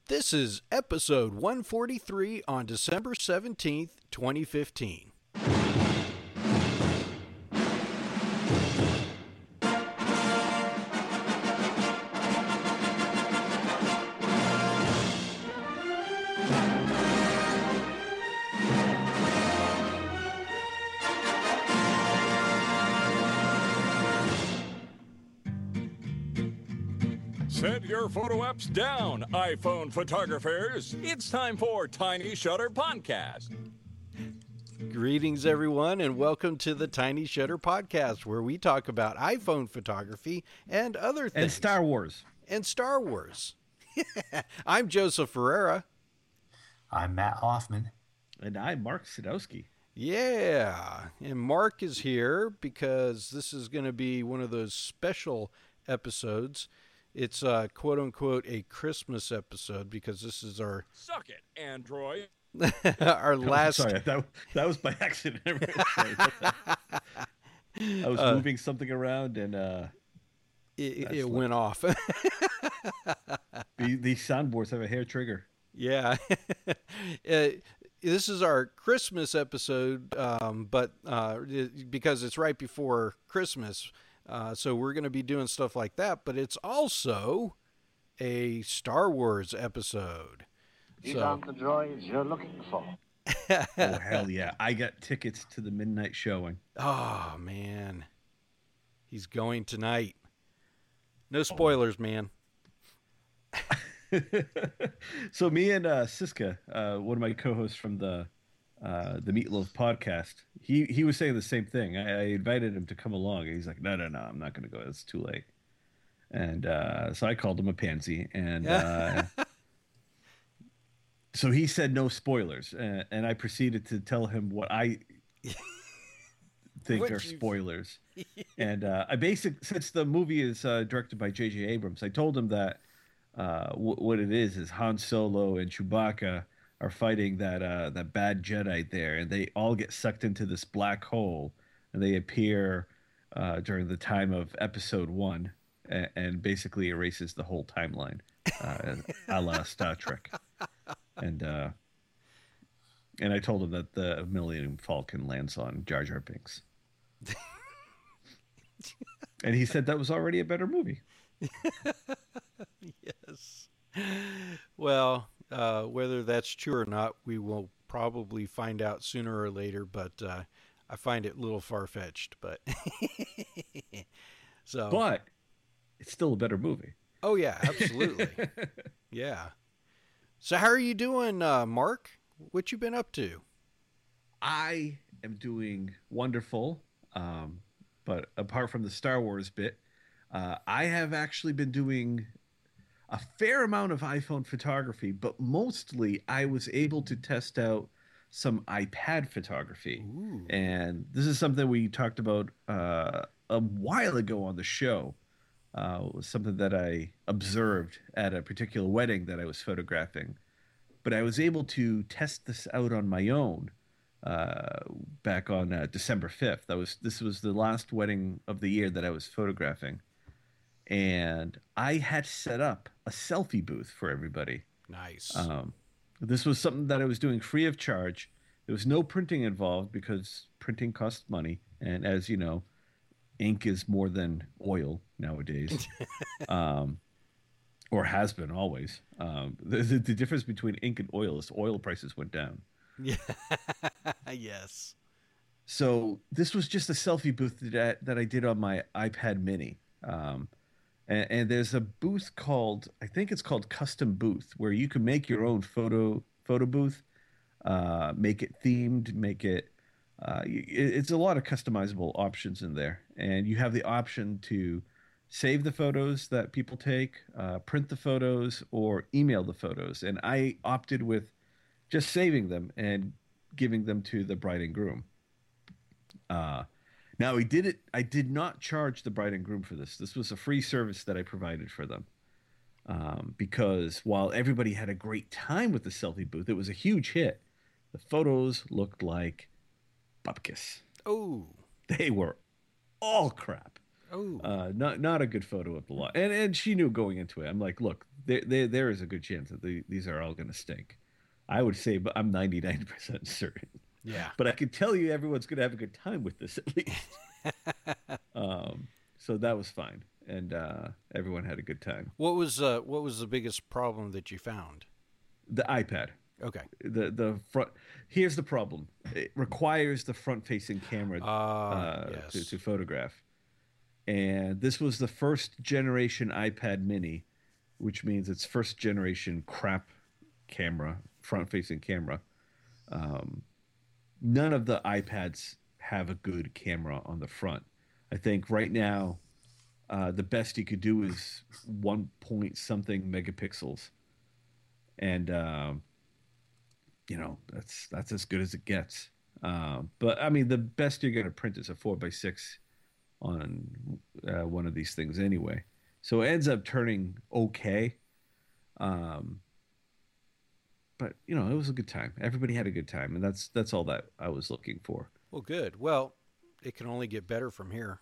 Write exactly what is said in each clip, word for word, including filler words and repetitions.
This is episode one forty-three on December seventeenth, twenty fifteen. Set your photo apps down, iPhone photographers. It's time for Tiny Shutter Podcast. Greetings, everyone, and welcome to the Tiny Shutter Podcast, where we talk about iPhone photography and other things. And Star Wars. And Star Wars. I'm Joseph Ferreira. I'm Matt Hoffman. And I'm Mark Sadowski. Yeah, and Mark is here because this is going to be one of those special episodes. It's uh, quote unquote a Christmas episode because this is our Suck it, Android. our last. Oh, sorry, that that was by accident. Sorry, I was uh, moving something around and uh, it, it went off. the, these soundboards have a hair trigger. Yeah, uh, this is our Christmas episode, um, but uh, because it's right before Christmas. Uh, so we're going to be doing stuff like that, but it's also a Star Wars episode. These so. aren't the droids you're looking for. Oh, hell yeah. I got tickets to the midnight showing. Oh, man. He's going tonight. No spoilers, man. So me and uh, Siska, uh, one of my co-hosts from the Uh, the Meatloaf podcast, he he was saying the same thing. I, I invited him to come along, and he's like, "No, no, no, I'm not going to go. It's too late." And uh, so I called him a pansy, and uh, so he said no spoilers, and, and I proceeded to tell him what I think what are you... spoilers. And uh, I basic since the movie is uh, directed by J J Abrams, I told him that uh, w- what it is is Han Solo and Chewbacca are fighting that uh, that bad Jedi there, and they all get sucked into this black hole, and they appear uh, during the time of Episode One, and, and basically erases the whole timeline, uh, a la Star Trek. And uh, and I told him that the Millennium Falcon lands on Jar Jar Binks, and he said that was already a better movie. Yes. Well. Uh, whether that's true or not, we will probably find out sooner or later, but uh, I find it a little far-fetched. But so, but it's still a better movie. Oh, yeah, absolutely. Yeah. So how are you doing, uh, Mark? What you been up to? I am doing wonderful, um, but apart from the Star Wars bit, uh, I have actually been doing a fair amount of iPhone photography, but mostly I was able to test out some iPad photography. Ooh. And this is something we talked about uh, a while ago on the show. Uh, it was something that I observed at a particular wedding that I was photographing. But I was able to test this out on my own uh, back on uh, December fifth. That was this was the last wedding of the year that I was photographing. And I had set up a selfie booth for everybody. Nice. Um, this was something that I was doing free of charge. There was no printing involved because printing costs money. And as you know, ink is more than oil nowadays, um, or has been always. Um, the, the, the difference between ink and oil is oil prices went down. Yeah. Yes. So this was just a selfie booth that, that I did on my iPad mini. Um, And, and there's a booth called, I think it's called Custom Booth, where you can make your own photo photo booth, uh, make it themed, make it, uh, it, it's a lot of customizable options in there. And you have the option to save the photos that people take, uh, print the photos, or email the photos. And I opted with just saving them and giving them to the bride and groom. Uh Now, we did it. I did not charge the bride and groom for this. This was a free service that I provided for them. Um, because while everybody had a great time with the selfie booth, it was a huge hit. The photos looked like bupkis. Oh. They were all crap. Oh. Uh, not not a good photo of the lot. And and she knew going into it. I'm like, look, there there, there is a good chance that the, these are all going to stink. I would say, but I'm ninety-nine percent certain. Yeah. But I can tell you everyone's going to have a good time with this at least. um, so that was fine. And uh, everyone had a good time. What was uh, what was the biggest problem that you found? The iPad. Okay. The the front. Here's the problem. It requires the front-facing camera Uh, uh, yes. to, to photograph. And this was the first generation iPad Mini, which means it's first generation crap camera, front-facing camera. Um, none of the iPads have a good camera on the front. I think right now, uh, the best you could do is one point something megapixels, and um, you know that's that's as good as it gets. Um, but I mean, the best you're going to print is a four by six on uh, one of these things anyway. So it ends up turning okay. Um, but you know, it was a good time. Everybody had a good time, and that's that's all that I was looking for. Well, good. Well, it can only get better from here.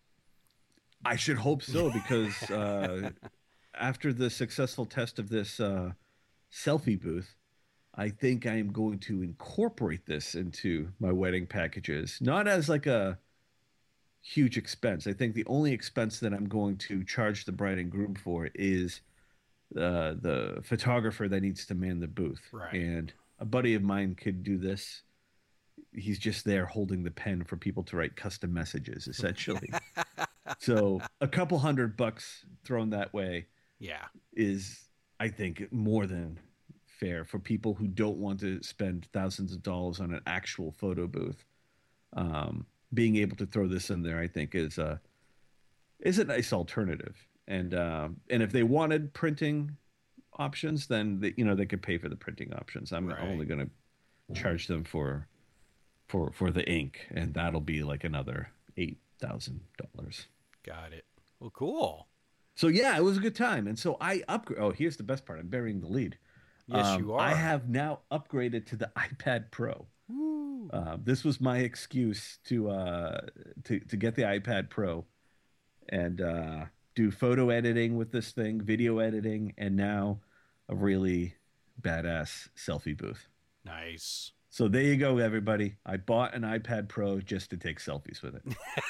I should hope so, because uh, after the successful test of this uh, selfie booth, I think I am going to incorporate this into my wedding packages, not as like a huge expense. I think the only expense that I'm going to charge the bride and groom for is uh, the photographer that needs to man the booth. Right. And a buddy of mine could do this. He's just there holding the pen for people to write custom messages, essentially. So a couple hundred bucks thrown that way Yeah. is, I think, more than fair for people who don't want to spend thousands of dollars on an actual photo booth. Um, being able to throw this in there, I think, is a is a nice alternative. And um, and if they wanted printing options, then they, you know they could pay for the printing options. I'm Right. only going to charge them for for for the ink, and that'll be like another eight thousand dollars. Got it. Well, cool. So yeah, it was a good time. And so I upgrade. Oh, here's the best part. I'm burying the lead. Yes, you are. I have now upgraded to the iPad Pro. Uh, this was my excuse to uh, to to get the iPad Pro and uh, do photo editing with this thing, video editing, and now a really badass selfie booth. Nice. So there you go, everybody. I bought an iPad Pro just to take selfies with it.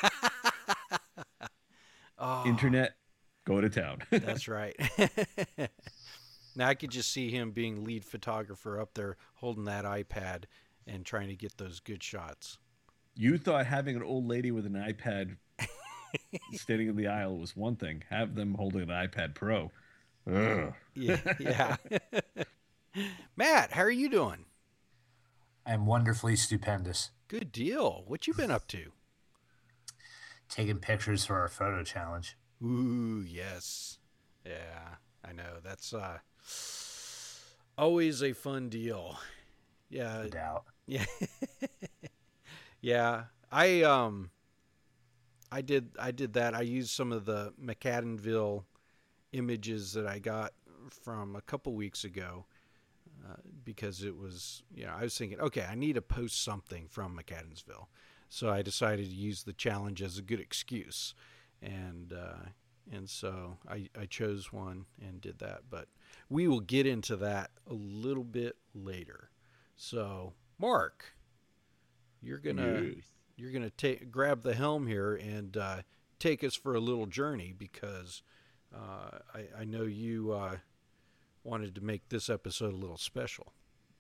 Oh, Internet, go to town. that's right. Now I could just see him being lead photographer up there holding that iPad and trying to get those good shots. You thought having an old lady with an iPad standing in the aisle was one thing. Have them holding an iPad Pro. Ugh. Yeah. Yeah. Matt, how are you doing? I'm wonderfully stupendous. Good deal. What you been up to? Taking pictures for our photo challenge. Ooh, yes. Yeah, I know. That's uh always a fun deal. Yeah. No doubt. Yeah. Yeah. I um I did I did that. I used some of the McAdenville images that I got from a couple weeks ago uh, because it was, you know, I was thinking, okay, I need to post something from McAdensville. So I decided to use the challenge as a good excuse. And uh and so I, I chose one and did that. But we will get into that a little bit later. So, Mark, you're gonna Yes. you're gonna take grab the helm here and uh, take us for a little journey because uh, I, I know you uh, wanted to make this episode a little special.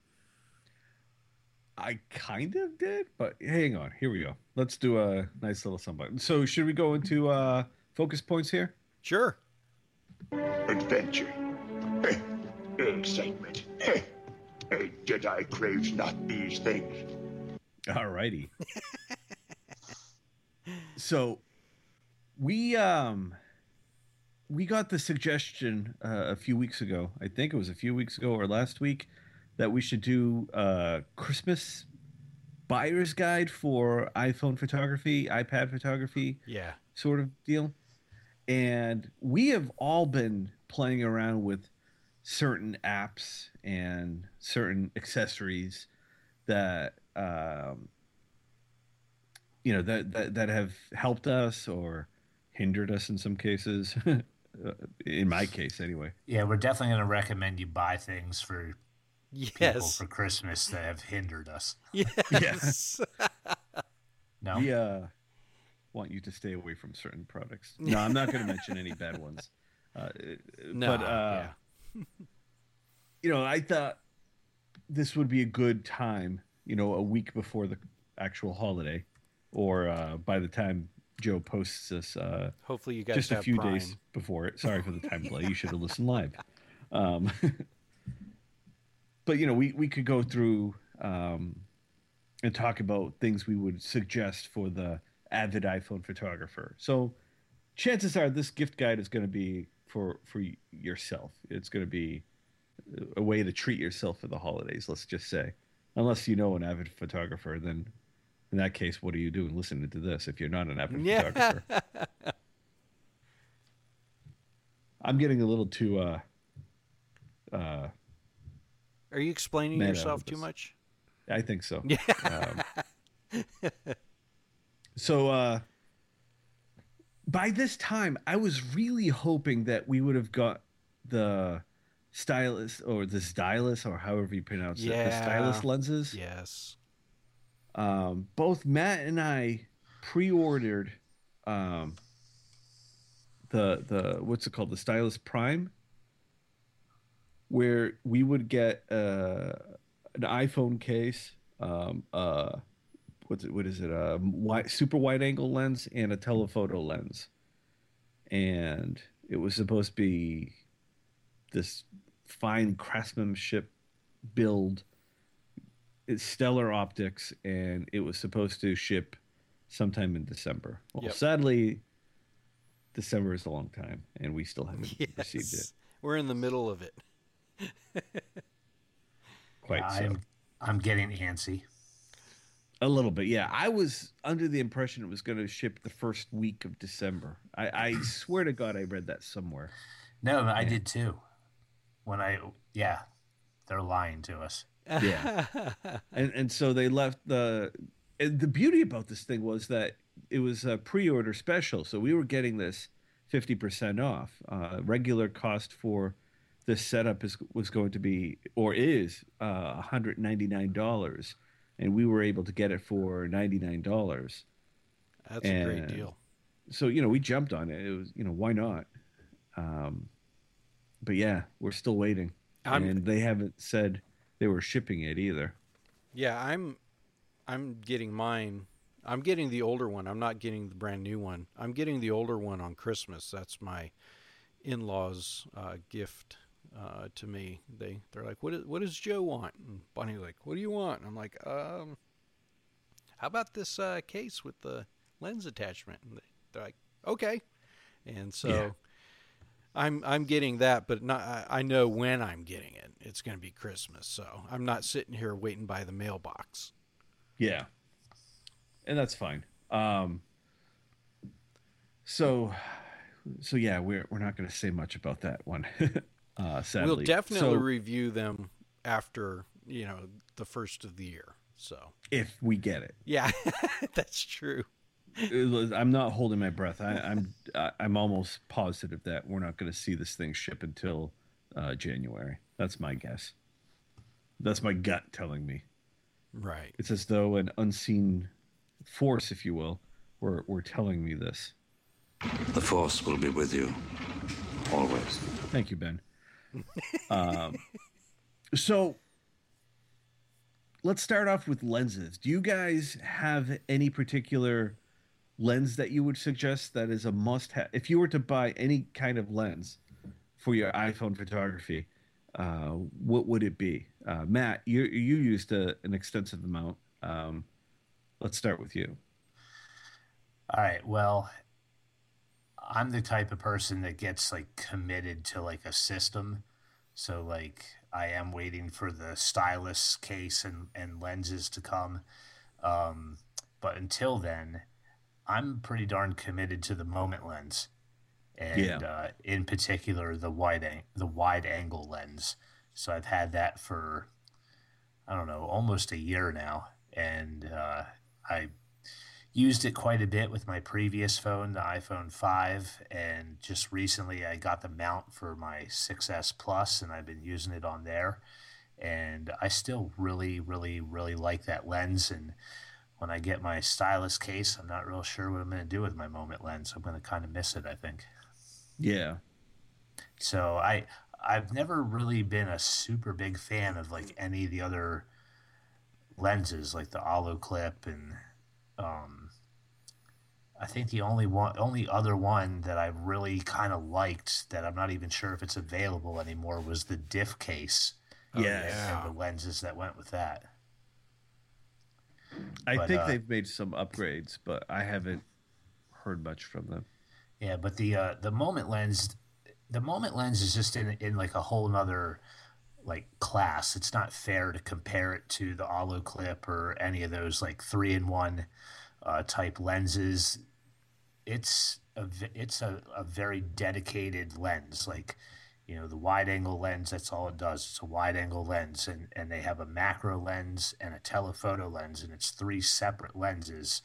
I kind of did, but hang on. Here we go. Let's do a nice little somebody. So should we go into uh, focus points here? Sure. Adventure. Eh, excitement. Eh, eh, Jedi craves not these things. All righty. So we um we got the suggestion uh, a few weeks ago. I think it was a few weeks ago or last week that we should do a Christmas buyer's guide for iPhone photography, iPad photography Yeah. sort of deal. And we have all been playing around with certain apps and certain accessories that um, you know that, that that have helped us or hindered us in some cases uh, in my case anyway. Yeah, we're definitely going to recommend you buy things for people Yes. for Christmas that have hindered us. Yes. No, We uh, want you to stay away from certain products. No, I'm not going to mention any bad ones. Uh, No. but uh, yeah. you know, I thought this would be a good time, you know, a week before the actual holiday, or uh, by the time Joe posts this, uh, Hopefully you guys just a have few Prime. days before it. Sorry for the time delay. You should have listened live. Um, but you know, we we could go through um, and talk about things we would suggest for the avid iPhone photographer. So chances are this gift guide is going to be for for yourself. It's going to be a way to treat yourself for the holidays, let's just say. Unless you know an avid photographer, then in that case, what are you doing listening to this if you're not an avid Yeah. photographer? I'm getting a little too uh uh Are you explaining Meta yourself with too this. much? I think so. Yeah. Um, so uh by this time I was really hoping that we would have got the stylus or the stylus or however you pronounce it, the Yeah. stylus lenses. Yes. Um, both Matt and I pre-ordered um, the the what's it called, the Stylus Prime, where we would get uh, an iPhone case, um, uh, what's it, what is it, a wide, super wide angle lens and a telephoto lens, and it was supposed to be this fine craftsmanship build. It's stellar optics, and it was supposed to ship sometime in December. Well, Yep. sadly, December is a long time, and we still haven't received it Yes. We're in the middle of it. quite. Yeah, so I'm I'm getting antsy. a little bit, yeah. I was under the impression it was going to ship the first week of December. I, I swear to God, I read that somewhere. No, I did too. When I yeah, they're lying to us. Yeah, and and so they left the. And the beauty about this thing was that it was a pre-order special, so we were getting this fifty percent off. Uh, regular cost for this setup is was going to be or is uh, one hundred ninety-nine dollars, and we were able to get it for ninety-nine dollars. That's a great And- deal. So you know we jumped on it. It was you know why not? Um, but yeah, we're still waiting, I'm- and they haven't said they were shipping it either. Yeah, I'm I'm getting mine. I'm getting the older one. I'm not getting the brand new one. I'm getting the older one on Christmas. That's my in-laws' uh, gift uh, to me. They they're like, what is, what does Joe want? And Bonnie's like, what do you want? And I'm like, um, how about this uh, case with the lens attachment? And they, they're like, okay. And so Yeah. I'm I'm getting that, but not. I, I know when I'm getting it. It's going to be Christmas, so I'm not sitting here waiting by the mailbox. Yeah, and that's fine. Um, so, so yeah, we're we're not going to say much about that one. uh, sadly, We'll definitely So review them after you know the first of the year. So if we get it. yeah, that's true. It was- I'm not holding my breath. I, I'm I- I'm almost positive that we're not going to see this thing ship until uh, January. That's my guess. That's my gut telling me. Right. It's as though an unseen force, if you will, were were telling me this. The Force will be with you, always. Thank you, Ben. um, so let's start off with lenses. Do you guys have any particular lens that you would suggest that is a must-have? If you were to buy any kind of lens for your iPhone photography, uh, what would it be? Uh, Matt, you you used a, an extensive amount. Um, let's start with you. All right. Well, I'm the type of person that gets like committed to like a system. So like I am waiting for the stylus case and, and lenses to come. Um, but until then, I'm pretty darn committed to the moment lens. And Yeah. uh, in particular, the wide ang- the wide angle lens. So I've had that for, I don't know, almost a year now. And uh, I used it quite a bit with my previous phone, the iPhone five, and just recently I got the mount for my six S Plus, and I've been using it on there. And I still really, really, really like that lens. And when I get my stylus case, I'm not real sure what I'm going to do with my Moment lens. I'm going to kind of miss it, I think. Yeah. So I, I've never really been a super big fan of like any of the other lenses, like the Olloclip, and um, I think the only one, only other one that I really kind of liked that I'm not even sure if it's available anymore was the diff case. Yes. And the lenses that went with that. I But, think uh, they've made some upgrades, but I haven't heard much from them. Yeah, but the uh, the Moment lens, the Moment lens is just in in like a whole nother like class. It's not fair to compare it to the Olloclip or any of those like three in one uh, type lenses. It's a v- it's a, a very dedicated lens. Like, you know, the wide angle lens, that's all it does. It's a wide angle lens, and, and they have a macro lens and a telephoto lens, and it's three separate lenses.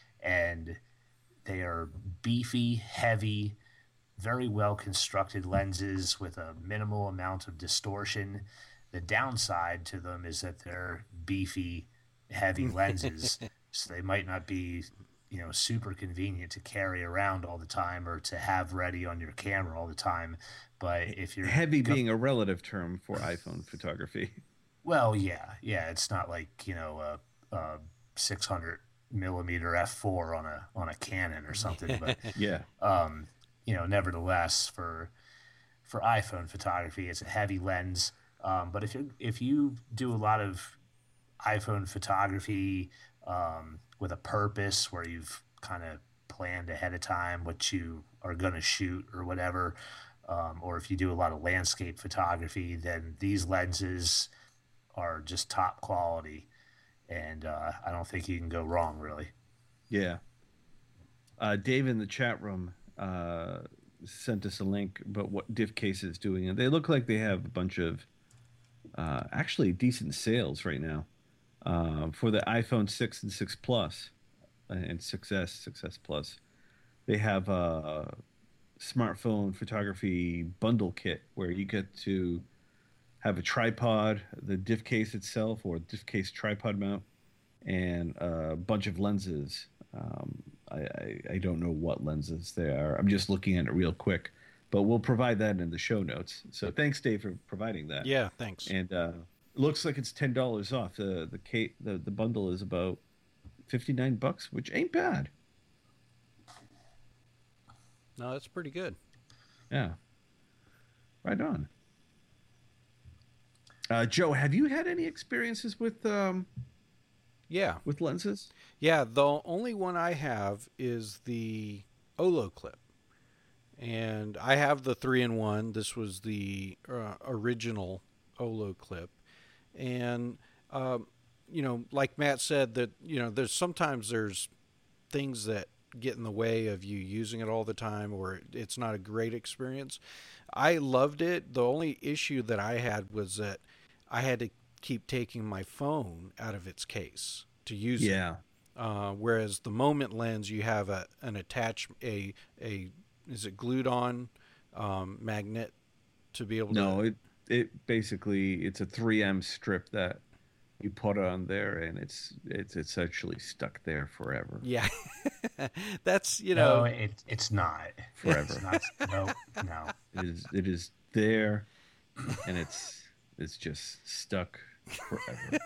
And they are beefy, heavy, very well constructed lenses with a minimal amount of distortion. The downside to them is that they're beefy, heavy lenses, so they might not be, you know, super convenient to carry around all the time or to have ready on your camera all the time. But if you're Heavy go- being a relative term for iPhone photography. well, yeah, yeah, it's not like, you know, a, a six hundred millimeter f four on a on a Canon or something, but Yeah. um, you know, nevertheless, for for iPhone photography, it's a heavy lens. Um, but if you if you do a lot of iPhone photography um, with a purpose, where you've kind of planned ahead of time what you are going to shoot or whatever, um, or if you do a lot of landscape photography, then these lenses are just top quality, and uh, I don't think you can go wrong, really. Yeah. Uh, Dave in the chat room uh, sent us a link about what Diff Case is doing, and they look like they have a bunch of uh, actually decent sales right now uh, for the iPhone six and six Plus and six S, six S Plus. They have a smartphone photography bundle kit where you get to have a tripod, the Diff Case itself, or Diff Case tripod mount, and a bunch of lenses. Um, I, I, I don't know what lenses they are. I'm just looking at it real quick, but we'll provide that in the show notes. So thanks, Dave, for providing that. Yeah, thanks. And uh, it looks like it's ten dollars off. The the Kate the, the bundle is about fifty nine bucks, which ain't bad. No, that's pretty good. Yeah, right on. Uh, Joe, have you had any experiences with um Yeah. with lenses? Yeah, the only one I have is the Olloclip. And I have the three in one. This was the uh, original Olloclip. And, um, you know, like Matt said, that, you know, there's sometimes there's things that get in the way of you using it all the time, or it's not a great experience. I loved it. The only issue that I had was that I had to keep taking my phone out of its case to use it. Yeah. Uh, whereas the Moment lens, you have a an attach a a is it glued on um, magnet to be able No, to. it it basically it's a three M strip that you put on there, and it's it's it's actually stuck there forever. Yeah, that's you No, know. it, it's not. Forever. It's not. No, no. It is it is there, and it's it's just stuck forever.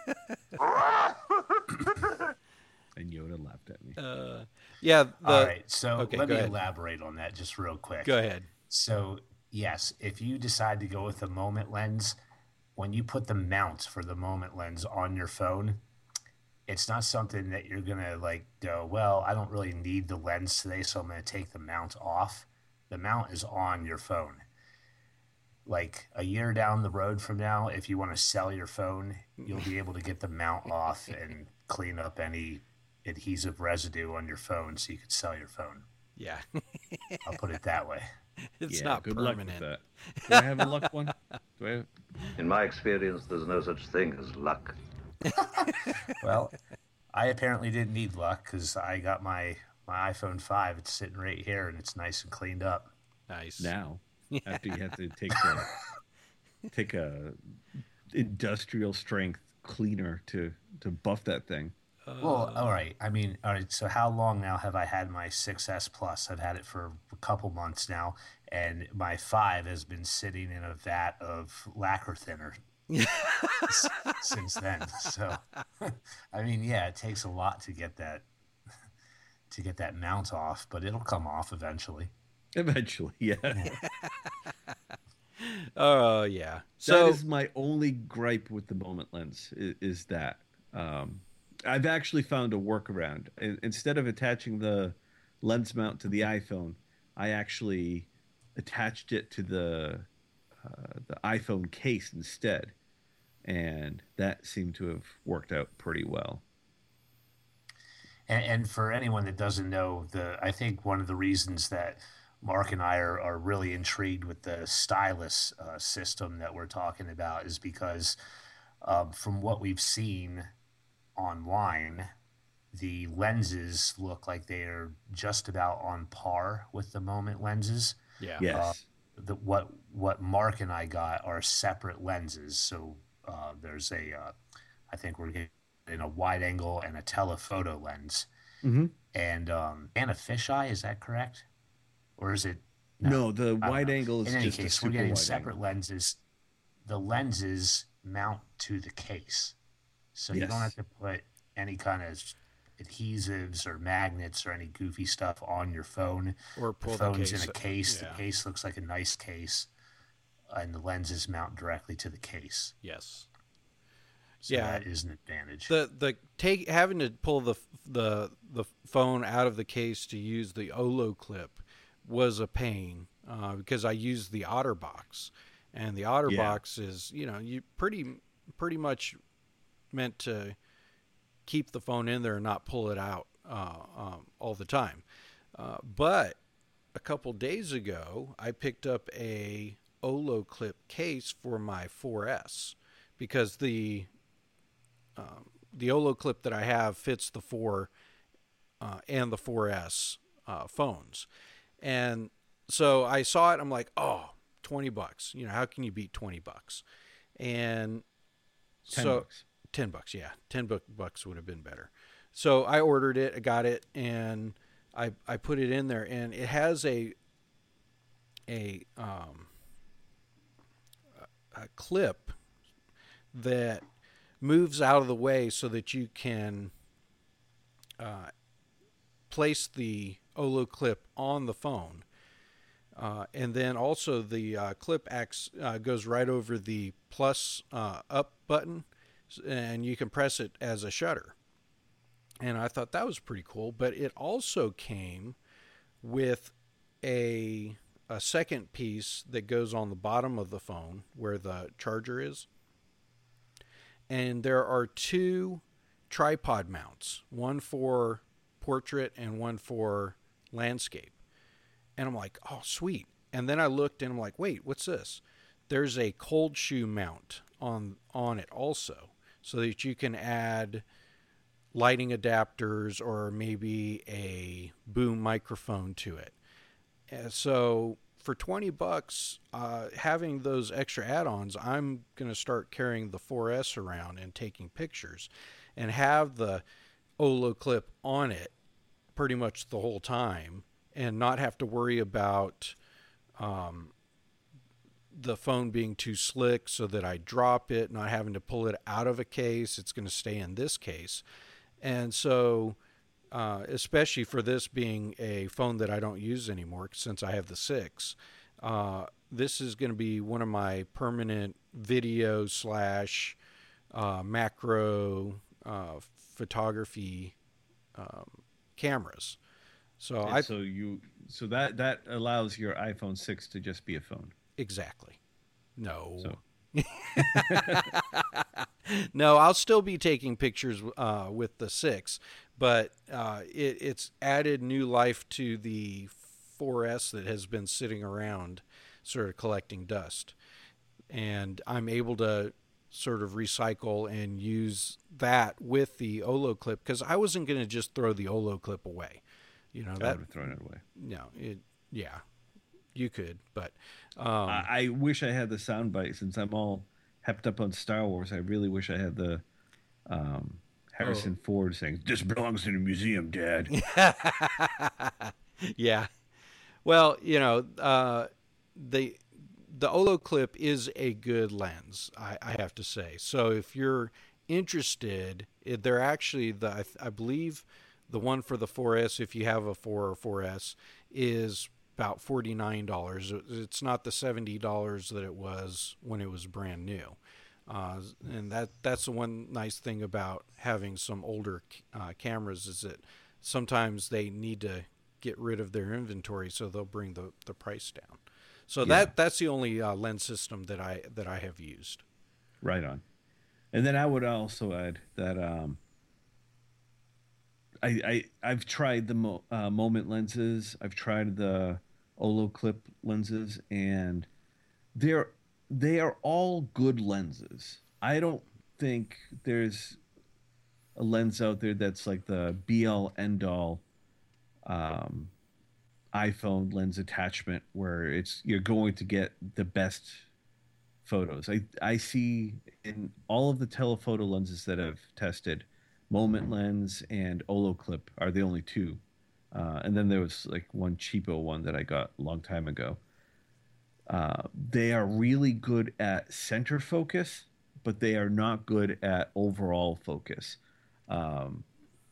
And Yoda laughed at me. Uh, yeah. The, All right, so okay, let go me ahead. elaborate on that just real quick. Go ahead. So, yes, if you decide to go with the Moment lens, when you put the mount for the Moment lens on your phone, it's not something that you're going to like go, well, I don't really need the lens today, so I'm going to take the mount off. The mount is on your phone. Like a year down the road from now, if you want to sell your phone, you'll be able to get the mount off and clean up any adhesive residue on your phone so you could sell your phone. Yeah. I'll put it that way. It's Yeah, not good permanent. luck with that. Do I have a luck one? Do I have... In my experience, there's no such thing as luck. Well, I apparently didn't need luck because I got my, my iPhone five. It's sitting right here, and it's nice and cleaned up. Nice. Now, after you have to take a, take a industrial strength cleaner to, to buff that thing. Well, all right. I mean, all right. So how long now have I had my six S Plus? I've had it for a couple months now, and my five has been sitting in a vat of lacquer thinner s- since then. So, I mean, yeah, it takes a lot to get that to get that mount off, but it'll come off eventually. Eventually, yeah. Oh, uh, yeah. So So, that is my only gripe with the Moment Lens is, is that um, I've actually found a workaround. In, instead of attaching the lens mount to the iPhone, I actually attached it to the uh, the iPhone case instead, and that seemed to have worked out pretty well. And, and for anyone that doesn't know, the I think one of the reasons that Mark and I are, are really intrigued with the stylus uh, system that we're talking about is because um, from what we've seen online, the lenses look like they are just about on par with the Moment lenses. yeah. Yes. Uh, the, what what Mark and I got are separate lenses. So uh, there's a, uh, I think we're getting a wide angle and a telephoto lens, Mm-hmm. and um, and a fisheye. Is that correct, or is it? No, the I don't wide know. angle is In any just a case, super we're getting wide separate angle. lenses. The lenses mount to the case, so you don't Yes. have to put any kind of adhesives or magnets or any goofy stuff on your phone. Or pull the the phone's case. in a case. Yeah. The case looks like a nice case, and the lenses mount directly to the case. Yes. So Yeah. that is an advantage. The the take having to pull the the the phone out of the case to use the Olo clip was a pain uh, because I used the OtterBox, and the OtterBox is you know you pretty pretty much meant to keep the phone in there and not pull it out uh, um, all the time. Uh, but a couple days ago, I picked up a Olo clip case for my four S because the um, the Olo clip that I have fits the four uh, and the four S uh, phones, and so I saw it. I'm like, oh, twenty bucks. You know, how can you beat twenty bucks? And Ten so bucks. ten bucks, yeah, ten bucks would have been better. So I ordered it, I got it, and I I put it in there, and it has a a um a clip that moves out of the way so that you can uh, place the Olo clip on the phone. Uh, and then also the uh, clip acts, uh, goes right over the plus uh, up button, and you can press it as a shutter. And I thought that was pretty cool. But it also came with a a second piece that goes on the bottom of the phone where the charger is. And there are two tripod mounts, one for portrait and one for landscape. And I'm like, oh, sweet. And then I looked and I'm like, wait, what's this? There's a cold shoe mount on on it also, so that you can add lighting adapters or maybe a boom microphone to it. And so for twenty bucks, uh, having those extra add-ons, I'm going to start carrying the four S around and taking pictures and have the Olo clip on it pretty much the whole time and not have to worry about um, the phone being too slick so that I drop it, not having to pull it out of a case. It's going to stay in this case. And so, uh, especially for this being a phone that I don't use anymore since I have the six, uh, this is going to be one of my permanent video slash uh, macro uh, photography um, cameras. So And I so you so that that allows your iPhone six to just be a phone. exactly no. So No, I'll still be taking pictures uh, with the six, but uh, it, it's added new life to the four S that has been sitting around, sort of collecting dust, and I'm able to sort of recycle and use that with the Olo clip, because I wasn't going to just throw the Olo clip away. You know, I that would have thrown it away. no, it yeah, you could, but um, I, I wish I had the soundbite since I'm all hepped up on Star Wars. I really wish I had the um, Harrison Oh. Ford saying, "This belongs in a museum, Dad." yeah. Well, you know, uh, the the Olo clip is a good lens, I, I have to say. So if you're interested, it, they're actually the I, I believe the one for the four S, if you have a four or four S, is about forty-nine dollars. It's not the seventy dollars that it was when it was brand new. Uh, and that that's the one nice thing about having some older uh, cameras, is that sometimes they need to get rid of their inventory, so they'll bring the, the price down. So Yeah. that that's the only uh, lens system that I that I have used. Right on. And then I would also add that um, I, I I've tried the mo- uh, moment lenses. I've tried the Olo clip lenses, and they're they are all good lenses. I don't think there's a lens out there that's like the be all end all um, iPhone lens attachment where it's you're going to get the best photos. I I see in all of the telephoto lenses that I've tested, Moment Lens and Olo Clip are the only two. Uh, and then there was like one cheapo one that I got a long time ago. Uh, they are really good at center focus, but they are not good at overall focus. Um,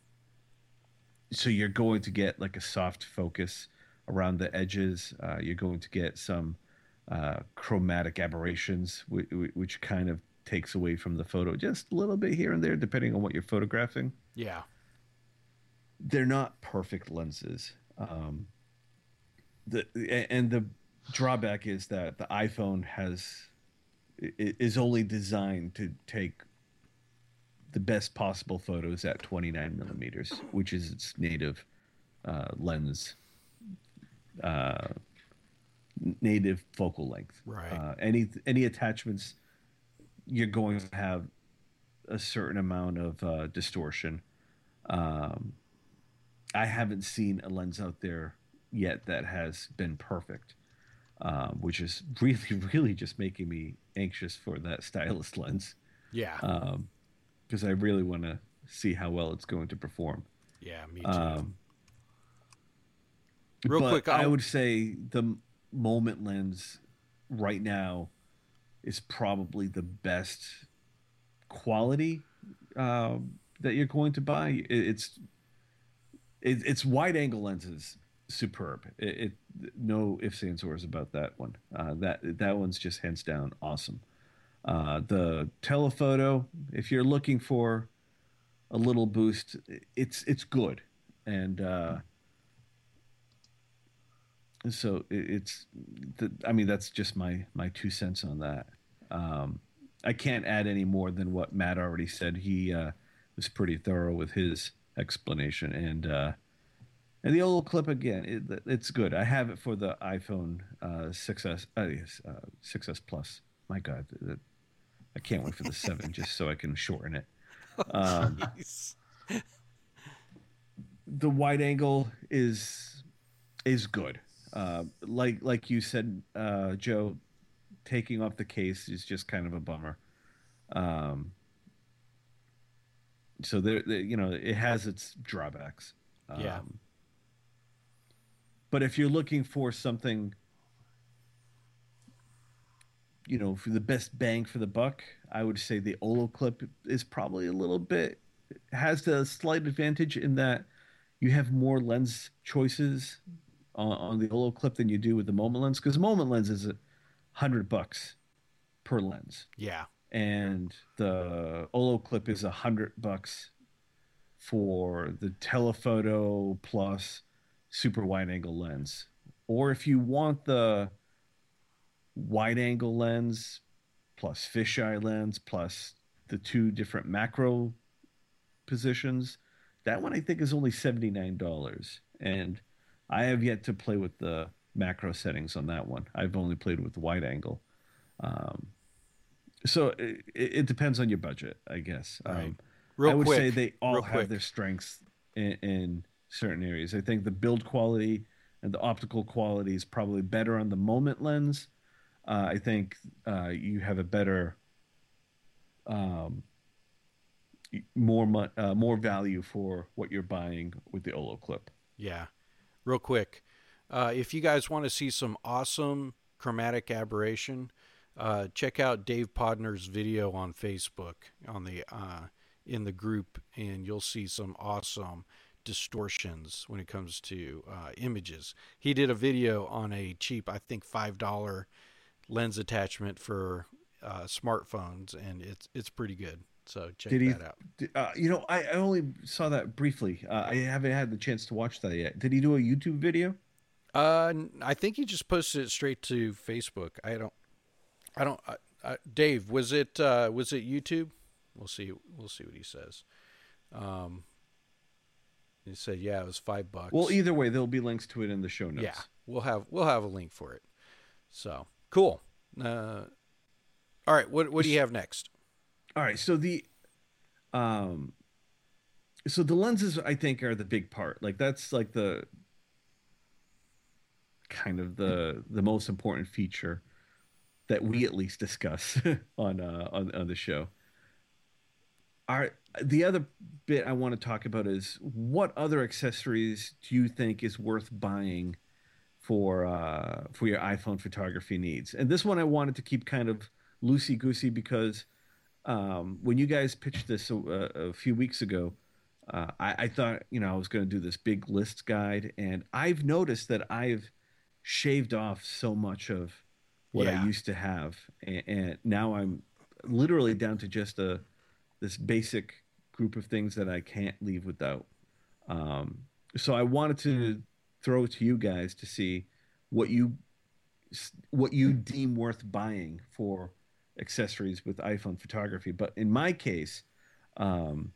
so you're going to get like a soft focus around the edges. Uh, you're going to get some uh, chromatic aberrations, which, which kind of takes away from the photo just a little bit here and there, depending on what you're photographing. Yeah. They're not perfect lenses. Um, the and the drawback is that the iPhone has is only designed to take the best possible photos at twenty-nine millimeters, which is its native uh, lens, uh, native focal length. Right. Uh, any any attachments, you're going to have a certain amount of uh, distortion. Um, I haven't seen a lens out there yet that has been perfect, um, which is really, really just making me anxious for that stylus lens. Yeah. Um, because I really want to see how well it's going to perform. yeah, me too. Um, Real but quick, I I'll- would say the Moment lens right now is probably the best quality um, that you're going to buy. It, it's it, it's wide angle lenses superb. It, it no ifs ands or about that one. Uh, that that one's just hands down awesome. Uh, the telephoto, if you're looking for a little boost, it's it's good, and uh, so it, it's. The, I mean, that's just my my two cents on that. Um, I can't add any more than what Matt already said. He uh, was pretty thorough with his explanation, and uh, and the Olo clip again, it, it's good. I have it for the iPhone uh, six S, uh, yes, uh, six S Plus. My God, that, I can't wait for the seven just so I can shorten it. Um, Jeez. the wide angle is is good. Uh, like like you said, uh, Joe, taking off the case is just kind of a bummer. Um, so there, there, you know, it has its drawbacks. Um, Yeah. But if you're looking for something, you know, for the best bang for the buck, I would say the Olo clip is probably a little bit has the slight advantage in that you have more lens choices on, on the Olo clip than you do with the Moment lens, because Moment lens is a hundred bucks per lens, Yeah. and the Olo clip is a hundred bucks for the telephoto plus super wide angle lens. Or if you want the wide angle lens plus fisheye lens plus the two different macro positions, that one I think is only seventy-nine dollars. And I have yet to play with the macro settings on that one. I've only played with the wide angle. Um, so it, it depends on your budget, I guess. All right. Um, Real I would quick, say they all real have quick. their strengths in, in certain areas. I think the build quality and the optical quality is probably better on the Moment lens. Uh, I think uh, you have a better, um, more mo- uh, more value for what you're buying with the Olo Clip. Yeah. Real quick. Uh, if you guys want to see some awesome chromatic aberration, uh, check out Dave Podner's video on Facebook on the uh, in the group, and you'll see some awesome distortions when it comes to uh, images. He did a video on a cheap, I think five dollar lens attachment for uh, smartphones, and it's it's pretty good. So check Did he? that out. Did, uh, you know, I, I only saw that briefly. Uh, I haven't had the chance to watch that yet. Did he do a YouTube video? Uh, I think he just posted it straight to Facebook. I don't, I don't. Uh, uh, Dave, was it uh, was it YouTube? We'll see. We'll see what he says. Um, he said, yeah, it was five bucks. Well, either way, there'll be links to it in the show notes. Yeah, we'll have we'll have a link for it. So cool. Uh, all right. What what do you have next? All right. So the, um, so the lenses I think are the big part. Like that's like the kind of the the most important feature that we at least discuss on uh on, on the show. Our the other bit I want to talk about is what other accessories do you think is worth buying for uh for your iPhone photography needs? And this one I wanted to keep kind of loosey goosey because um when you guys pitched this a, a few weeks ago, uh I, I thought, you know, I was going to do this big list guide, and I've noticed that I've shaved off so much of what Yeah. I used to have, and, and now I'm literally down to just a this basic group of things that I can't leave without. Um, so I wanted to throw it to you guys to see what you what you deem worth buying for accessories with iPhone photography. But in my case, um,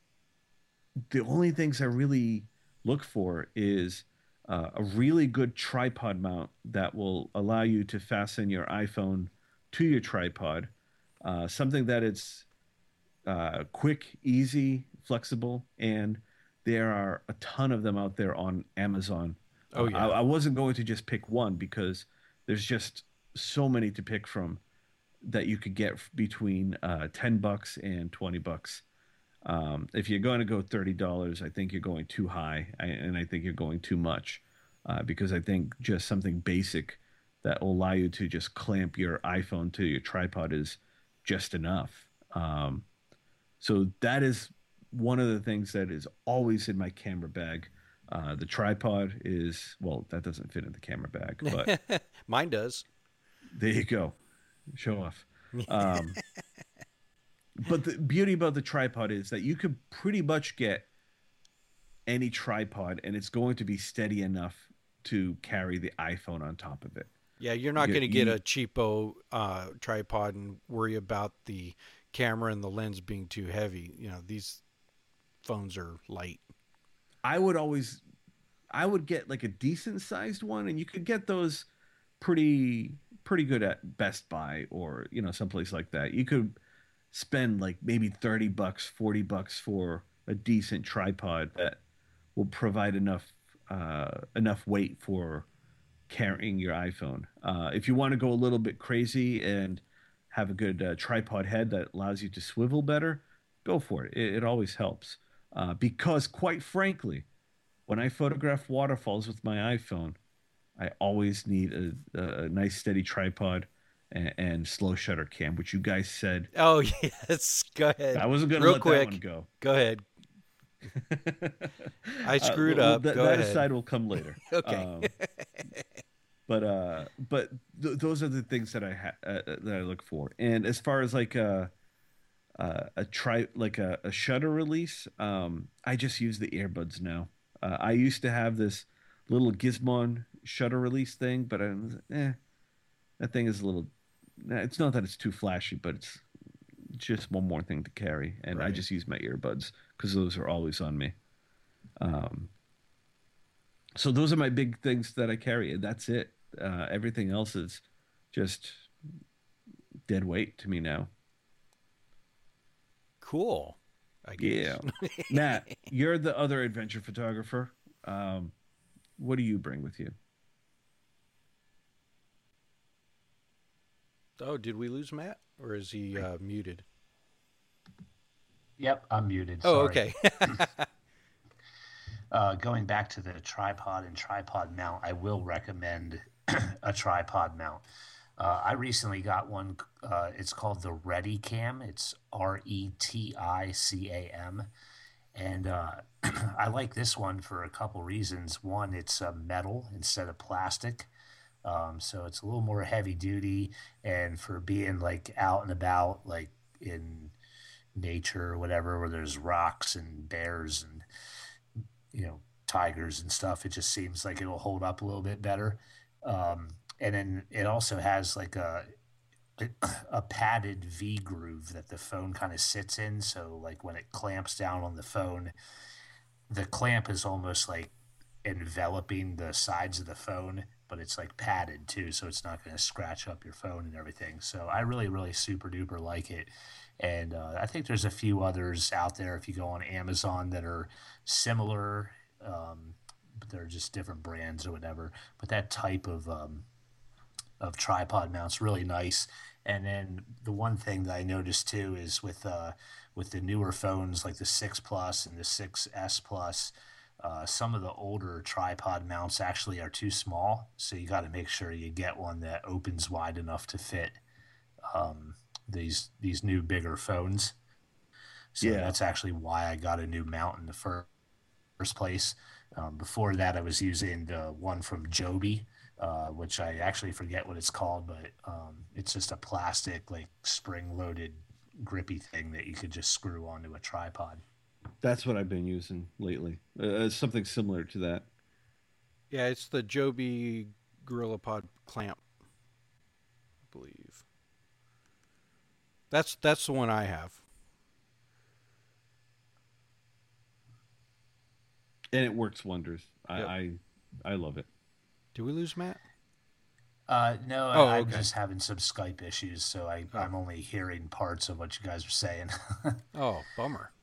the only things I really look for is uh, a really good tripod mount that will allow you to fasten your iPhone to your tripod. Uh, something that it's uh, quick, easy, flexible, and there are a ton of them out there on Amazon. Oh, yeah. I, I wasn't going to just pick one because there's just so many to pick from that you could get between uh, ten bucks and twenty bucks. Um, if you're going to go thirty dollars, I think you're going too high, I, and I think you're going too much, uh, because I think just something basic that will allow you to just clamp your iPhone to your tripod is just enough. Um, so that is one of the things that is always in my camera bag. Uh, the tripod is, well, that doesn't fit in the camera bag, but Mine does. there you go. Show off. Um, but the beauty about the tripod is that you could pretty much get any tripod and it's going to be steady enough to carry the iPhone on top of it. Yeah, you're not You- going to get you- a cheapo uh, tripod and worry about the camera and the lens being too heavy. You know, these phones are light. I would always, I would get like a decent sized one, and you could get those pretty, pretty good at Best Buy or, you know, someplace like that. You could spend like maybe thirty bucks, forty bucks for a decent tripod that will provide enough, uh, enough weight for carrying your iPhone. Uh, if you want to go a little bit crazy and have a good uh, tripod head that allows you to swivel better, go for it. It, it always helps. Uh, because quite frankly, when I photograph waterfalls with my iPhone, I always need a, a nice steady tripod and, and slow shutter cam, which you guys said. Oh, yes. Go ahead. I wasn't going to Real let quick. that one go. Go ahead. I screwed Uh, well, up. That, Go that ahead. aside will come later. Okay. Um, but uh, but th- those are the things that I ha- uh, that I look for. And as far as like a uh, a try like a, a shutter release, um, I just use the earbuds now. Uh, I used to have this little Gizmon shutter release thing, but I, eh, that thing is a little. It's not that it's too flashy, but it's just one more thing to carry, and I Right. just use my earbuds because those are always on me. Um, so those are my big things that I carry, and that's it. Uh, everything else is just dead weight to me now. cool. I guess. Yeah. Matt, you're the other adventure photographer. Um, what do you bring with you? Oh, did we lose Matt, or is he uh, muted? Yep, I'm muted. Oh, Sorry. okay. uh, going back to the tripod and tripod mount, I will recommend a tripod mount. Uh, I recently got one. Uh, it's called the RetiCam. It's R E T I C A M. And uh, I like this one for a couple reasons. One, it's uh, metal instead of plastic. Um, so it's a little more heavy duty, and for being like out and about, like in nature or whatever, where there's rocks and bears and, you know, tigers and stuff, it just seems like it'll hold up a little bit better. Um, and then it also has like a, a padded V groove that the phone kind of sits in. So like when it clamps down on the phone, the clamp is almost like enveloping the sides of the phone, but it's like padded too, so it's not going to scratch up your phone and everything. So I really, really super duper like it. And uh, I think there's a few others out there if you go on Amazon that are similar, um, but they're just different brands or whatever. But that type of um, of tripod mount's really nice. And then the one thing that I noticed too is with uh, with the newer phones like the six Plus and the six S Plus, Uh, some of the older tripod mounts actually are too small, so you got to make sure you get one that opens wide enough to fit um, these these new bigger phones. So Yeah. that's actually why I got a new mount in the fir- first place. Um, before that, I was using the one from Joby, uh, which I actually forget what it's called, but um, it's just a plastic, like spring-loaded, grippy thing that you could just screw onto a tripod. That's what I've been using lately. Uh, something similar to that. Yeah, it's the Joby GorillaPod clamp, I believe. That's that's the one I have. And it works wonders. I Yep. I, I love it. Did we lose Matt? Uh, no, Oh, I'm okay. just having some Skype issues, so I, Oh. I'm only hearing parts of what you guys are saying. Oh, bummer.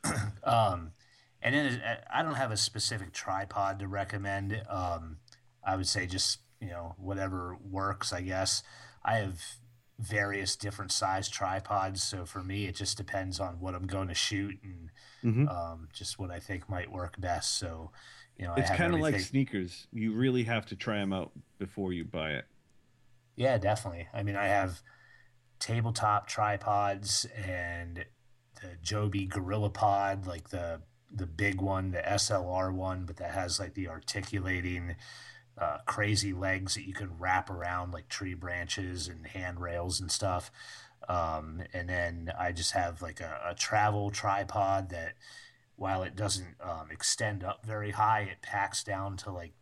um, and then uh, I don't have a specific tripod to recommend. Um, I would say just, you know, whatever works, I guess. I have various different size tripods, so for me, it just depends on what I'm going to shoot and Mhm. um, just what I think might work best. So, you know, It's I have kind of like everything- sneakers. You really have to try them out before you buy it. Yeah, definitely. I mean, I have tabletop tripods and the Joby GorillaPod, like the the big one, the S L R one, but that has like the articulating uh, crazy legs that you can wrap around like tree branches and handrails and stuff. Um, and then I just have like a, a travel tripod that, while it doesn't um, extend up very high, it packs down to like,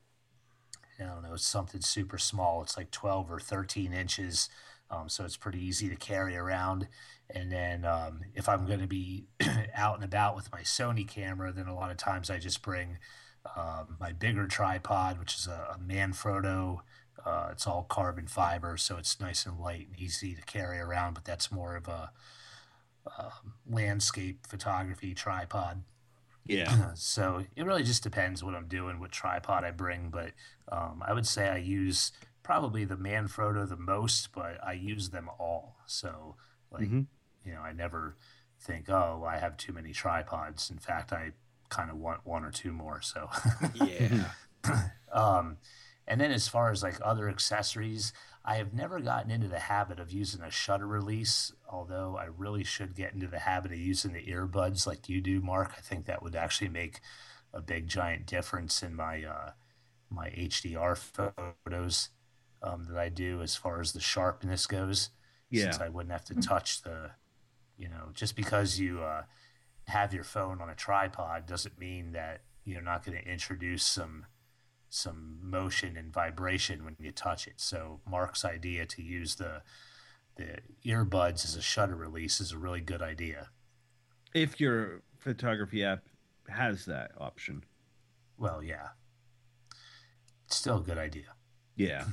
I don't know, it's something super small. It's like twelve or thirteen inches. Um, so it's pretty easy to carry around. And then um, if I'm going to be out and about with my Sony camera, then a lot of times I just bring um, my bigger tripod, which is a, a Manfrotto. Uh, it's all carbon fiber, so it's nice and light and easy to carry around. But that's more of a, a landscape photography tripod. Yeah. So it really just depends what I'm doing, what tripod I bring. But um, I would say I use probably the Manfrotto the most, but I use them all. So, like, Mhm. you know, I never think, oh, I have too many tripods. In fact, I kind of want one or two more. So, Yeah. um, and then as far as like other accessories, I have never gotten into the habit of using a shutter release, although I really should get into the habit of using the earbuds like you do, Mark. I think that would actually make a big giant difference in my uh, my H D R photos um, that I do as far as the sharpness goes. Yeah. Since I wouldn't have to touch the, you know, just because you uh, have your phone on a tripod doesn't mean that you're not going to introduce some some motion and vibration when you touch it. So Mark's idea to use the the earbuds as a shutter release is a really good idea. If your photography app has that option. Well, yeah. It's still a good idea. Yeah.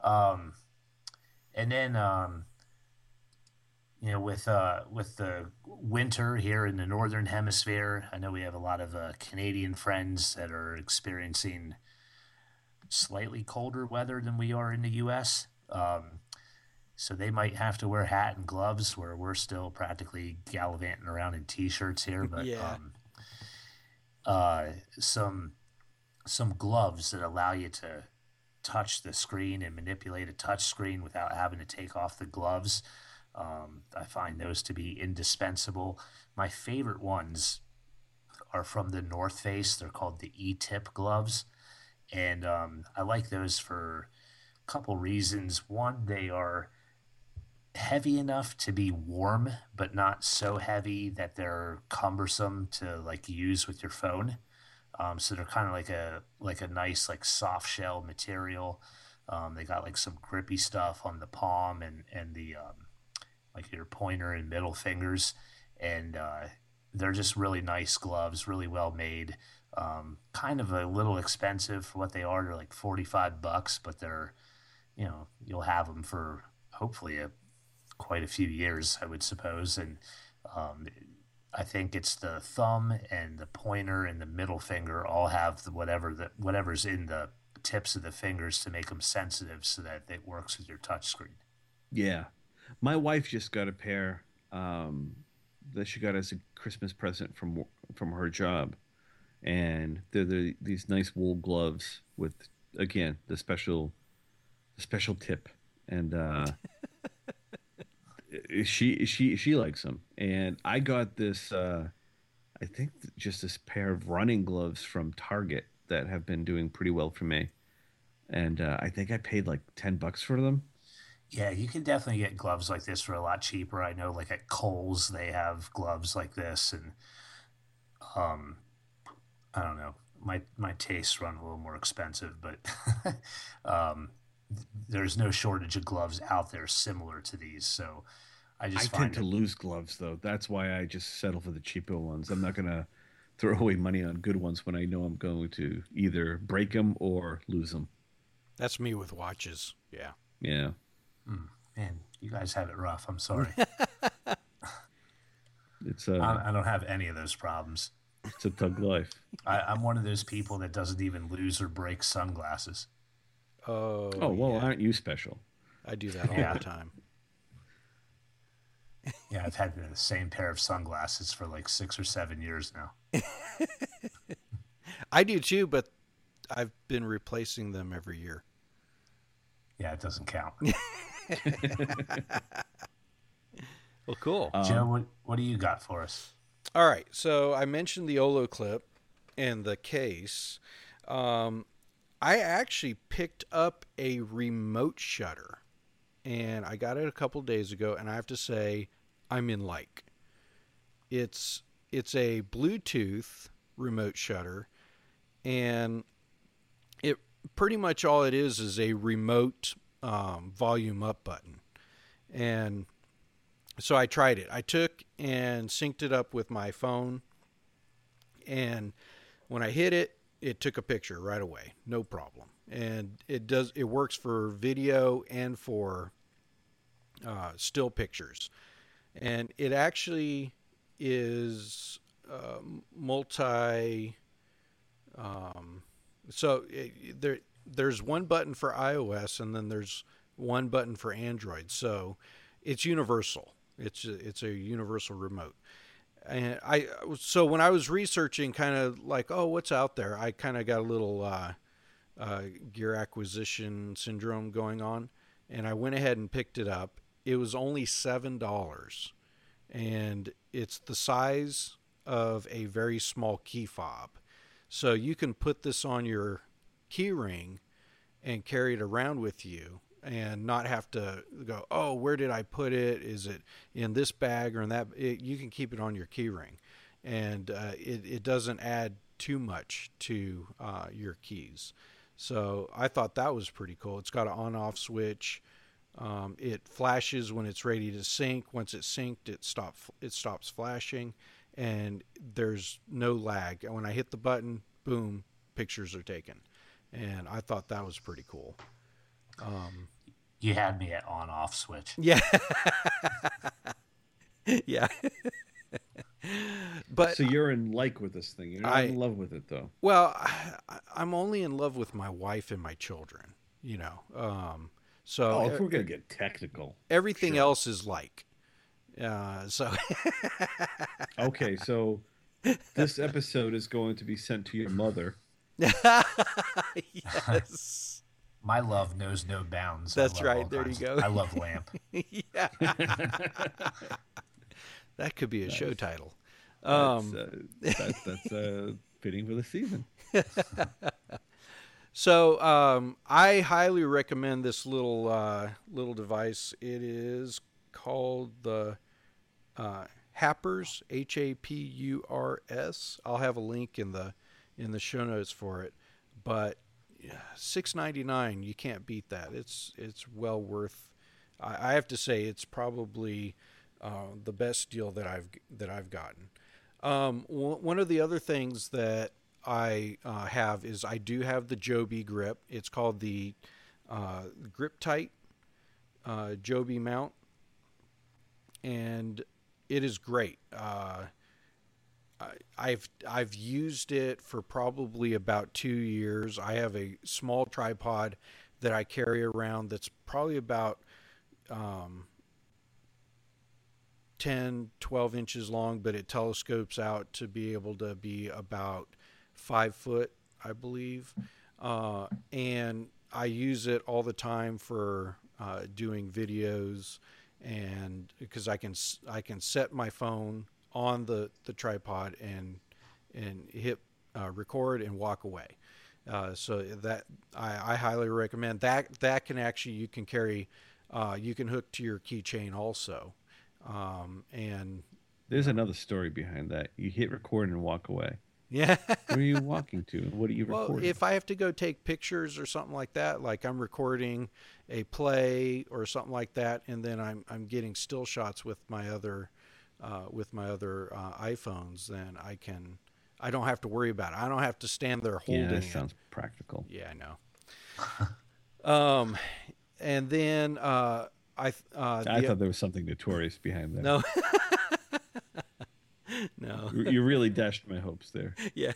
Um, and then, um, you know, with uh, with the winter here in the Northern Hemisphere. I know we have a lot of uh, Canadian friends that are experiencing slightly colder weather than we are in the U S. Um, so they might have to wear hat and gloves where we're still practically gallivanting around in t-shirts here. But Yeah. um, uh, some some gloves that allow you to touch the screen and manipulate a touch screen without having to take off the gloves. Um, I find those to be indispensable. My favorite ones are from the North Face. They're called the E-tip gloves. And um, I like those for a couple reasons. One, they are heavy enough to be warm, but not so heavy that they're cumbersome to like use with your phone. Um, so they're kind of like a like a nice like soft shell material. Um, they got like some grippy stuff on the palm and and the um, like your pointer and middle fingers, and uh, they're just really nice gloves, really well made. Um, kind of a little expensive for what they are. They're like forty-five bucks, but they're, you know, you'll have them for hopefully a quite a few years, I would suppose. And um, I think it's the thumb and the pointer and the middle finger all have the whatever that whatever's in the tips of the fingers to make them sensitive so that it works with your touch screen. Yeah. My wife just got a pair um, that she got as a Christmas present from from her job. And they're the, these nice wool gloves with, again, the special the special tip. And uh, she she she likes them. And I got this, uh, I think just this pair of running gloves from Target that have been doing pretty well for me. And uh, I think I paid like ten bucks for them. Yeah, you can definitely get gloves like this for a lot cheaper. I know like at Kohl's they have gloves like this, and um I don't know. My my tastes run a little more expensive, but um there's no shortage of gloves out there similar to these. So I just I find tend to it, lose gloves though. That's why I just settle for the cheaper ones. I'm not gonna throw away money on good ones when I know I'm going to either break them or lose them. That's me with watches. Yeah. Yeah. man, you guys have it rough. I'm sorry. It's uh, I, I don't have any of those problems. it's a thug life. I, I'm one of those people that doesn't even lose or break sunglasses. Oh. Oh well, yeah. aren't you special? I do that all Yeah. the time. Yeah, I've had the same pair of sunglasses for like six or seven years now. I do too, but I've been replacing them every year. Yeah, it doesn't count. Well, cool. Joe, what, what do you got for us? All right, so I mentioned the Olo clip and the case. Um, I actually picked up a remote shutter, and I got it a couple days ago, and I have to say, I'm in like. It's it's a Bluetooth remote shutter, and it pretty much all it is is a remote um, volume up button, and so I tried it. I took and synced it up with my phone, and when I hit it, it took a picture right away, no problem. And it does it works for video and for uh, still pictures, and it actually is uh, multi. Um, so it, there there's one button for iOS, and then there's one button for Android. So it's universal. It's a, it's a universal remote. And I so when I was researching, kind of like, oh, what's out there, I kind of got a little uh, uh, gear acquisition syndrome going on, and I went ahead and picked it up. It was only seven dollars, and it's the size of a very small key fob. So you can put this on your key ring and carry it around with you, and not have to go, oh, where did I put it? Is it in this bag or in that? It, you can keep it on your key ring, and uh, it, it doesn't add too much to uh, your keys. So I thought that was pretty cool. It's got an on-off switch. Um, it flashes when it's ready to sync. Once it's synced, it stop it stops flashing, and there's no lag. And when I hit the button, boom, pictures are taken. And I thought that was pretty cool. Um, You had me at on-off switch. yeah. Yeah. but so you're in like with this thing. You're not I- in love with it though. well, I, I'm only in love with my wife and my children. You know, um, so Oh, e- if we're gonna get technical. everything sure. else is like. Uh, so Okay, so this episode is going to be sent to your mother. yes, My love knows no bounds. I That's love right, all there you kinds of- go. I love Lamp. yeah, that could be a show title. That's, Um, uh, that's that's uh, fitting for the season. So um, I highly recommend this little uh, little device. It is called the uh, Happers, H A P U R S. I'll have a link in the in the show notes for it. But six ninety-nine, you can't beat that. It's it's well worth. I, I have to say it's probably uh, the best deal that I've that I've gotten. Um, w- one of the other things that I uh, have is I do have the Joby grip. It's called the uh, Grip Tight uh, Joby mount, and it is great. Uh, I, I've I've used it for probably about two years. I have a small tripod that I carry around that's probably about um, ten, twelve inches long, but it telescopes out to be able to be about five foot, I believe. Uh, and I use it all the time for uh, doing videos, and because I can I can set my phone on the, the tripod and and hit uh, record and walk away. Uh, so that I, I highly recommend that. That can actually you can carry, uh, you can hook to your keychain also. Um, and There's another story behind that. You hit record and walk away. yeah, Where are you walking to? What are you well, recording? if I have to go take pictures or something like that, like I'm recording a play or something like that, and then I'm I'm getting still shots with my other uh, with my other uh, iPhones, then I can I don't have to worry about it. I don't have to stand there yeah, holding that it. sounds practical. Yeah, I know. um, and then uh, I uh, I the- thought there was something notorious behind that. no. No. You you really dashed my hopes there. Yeah.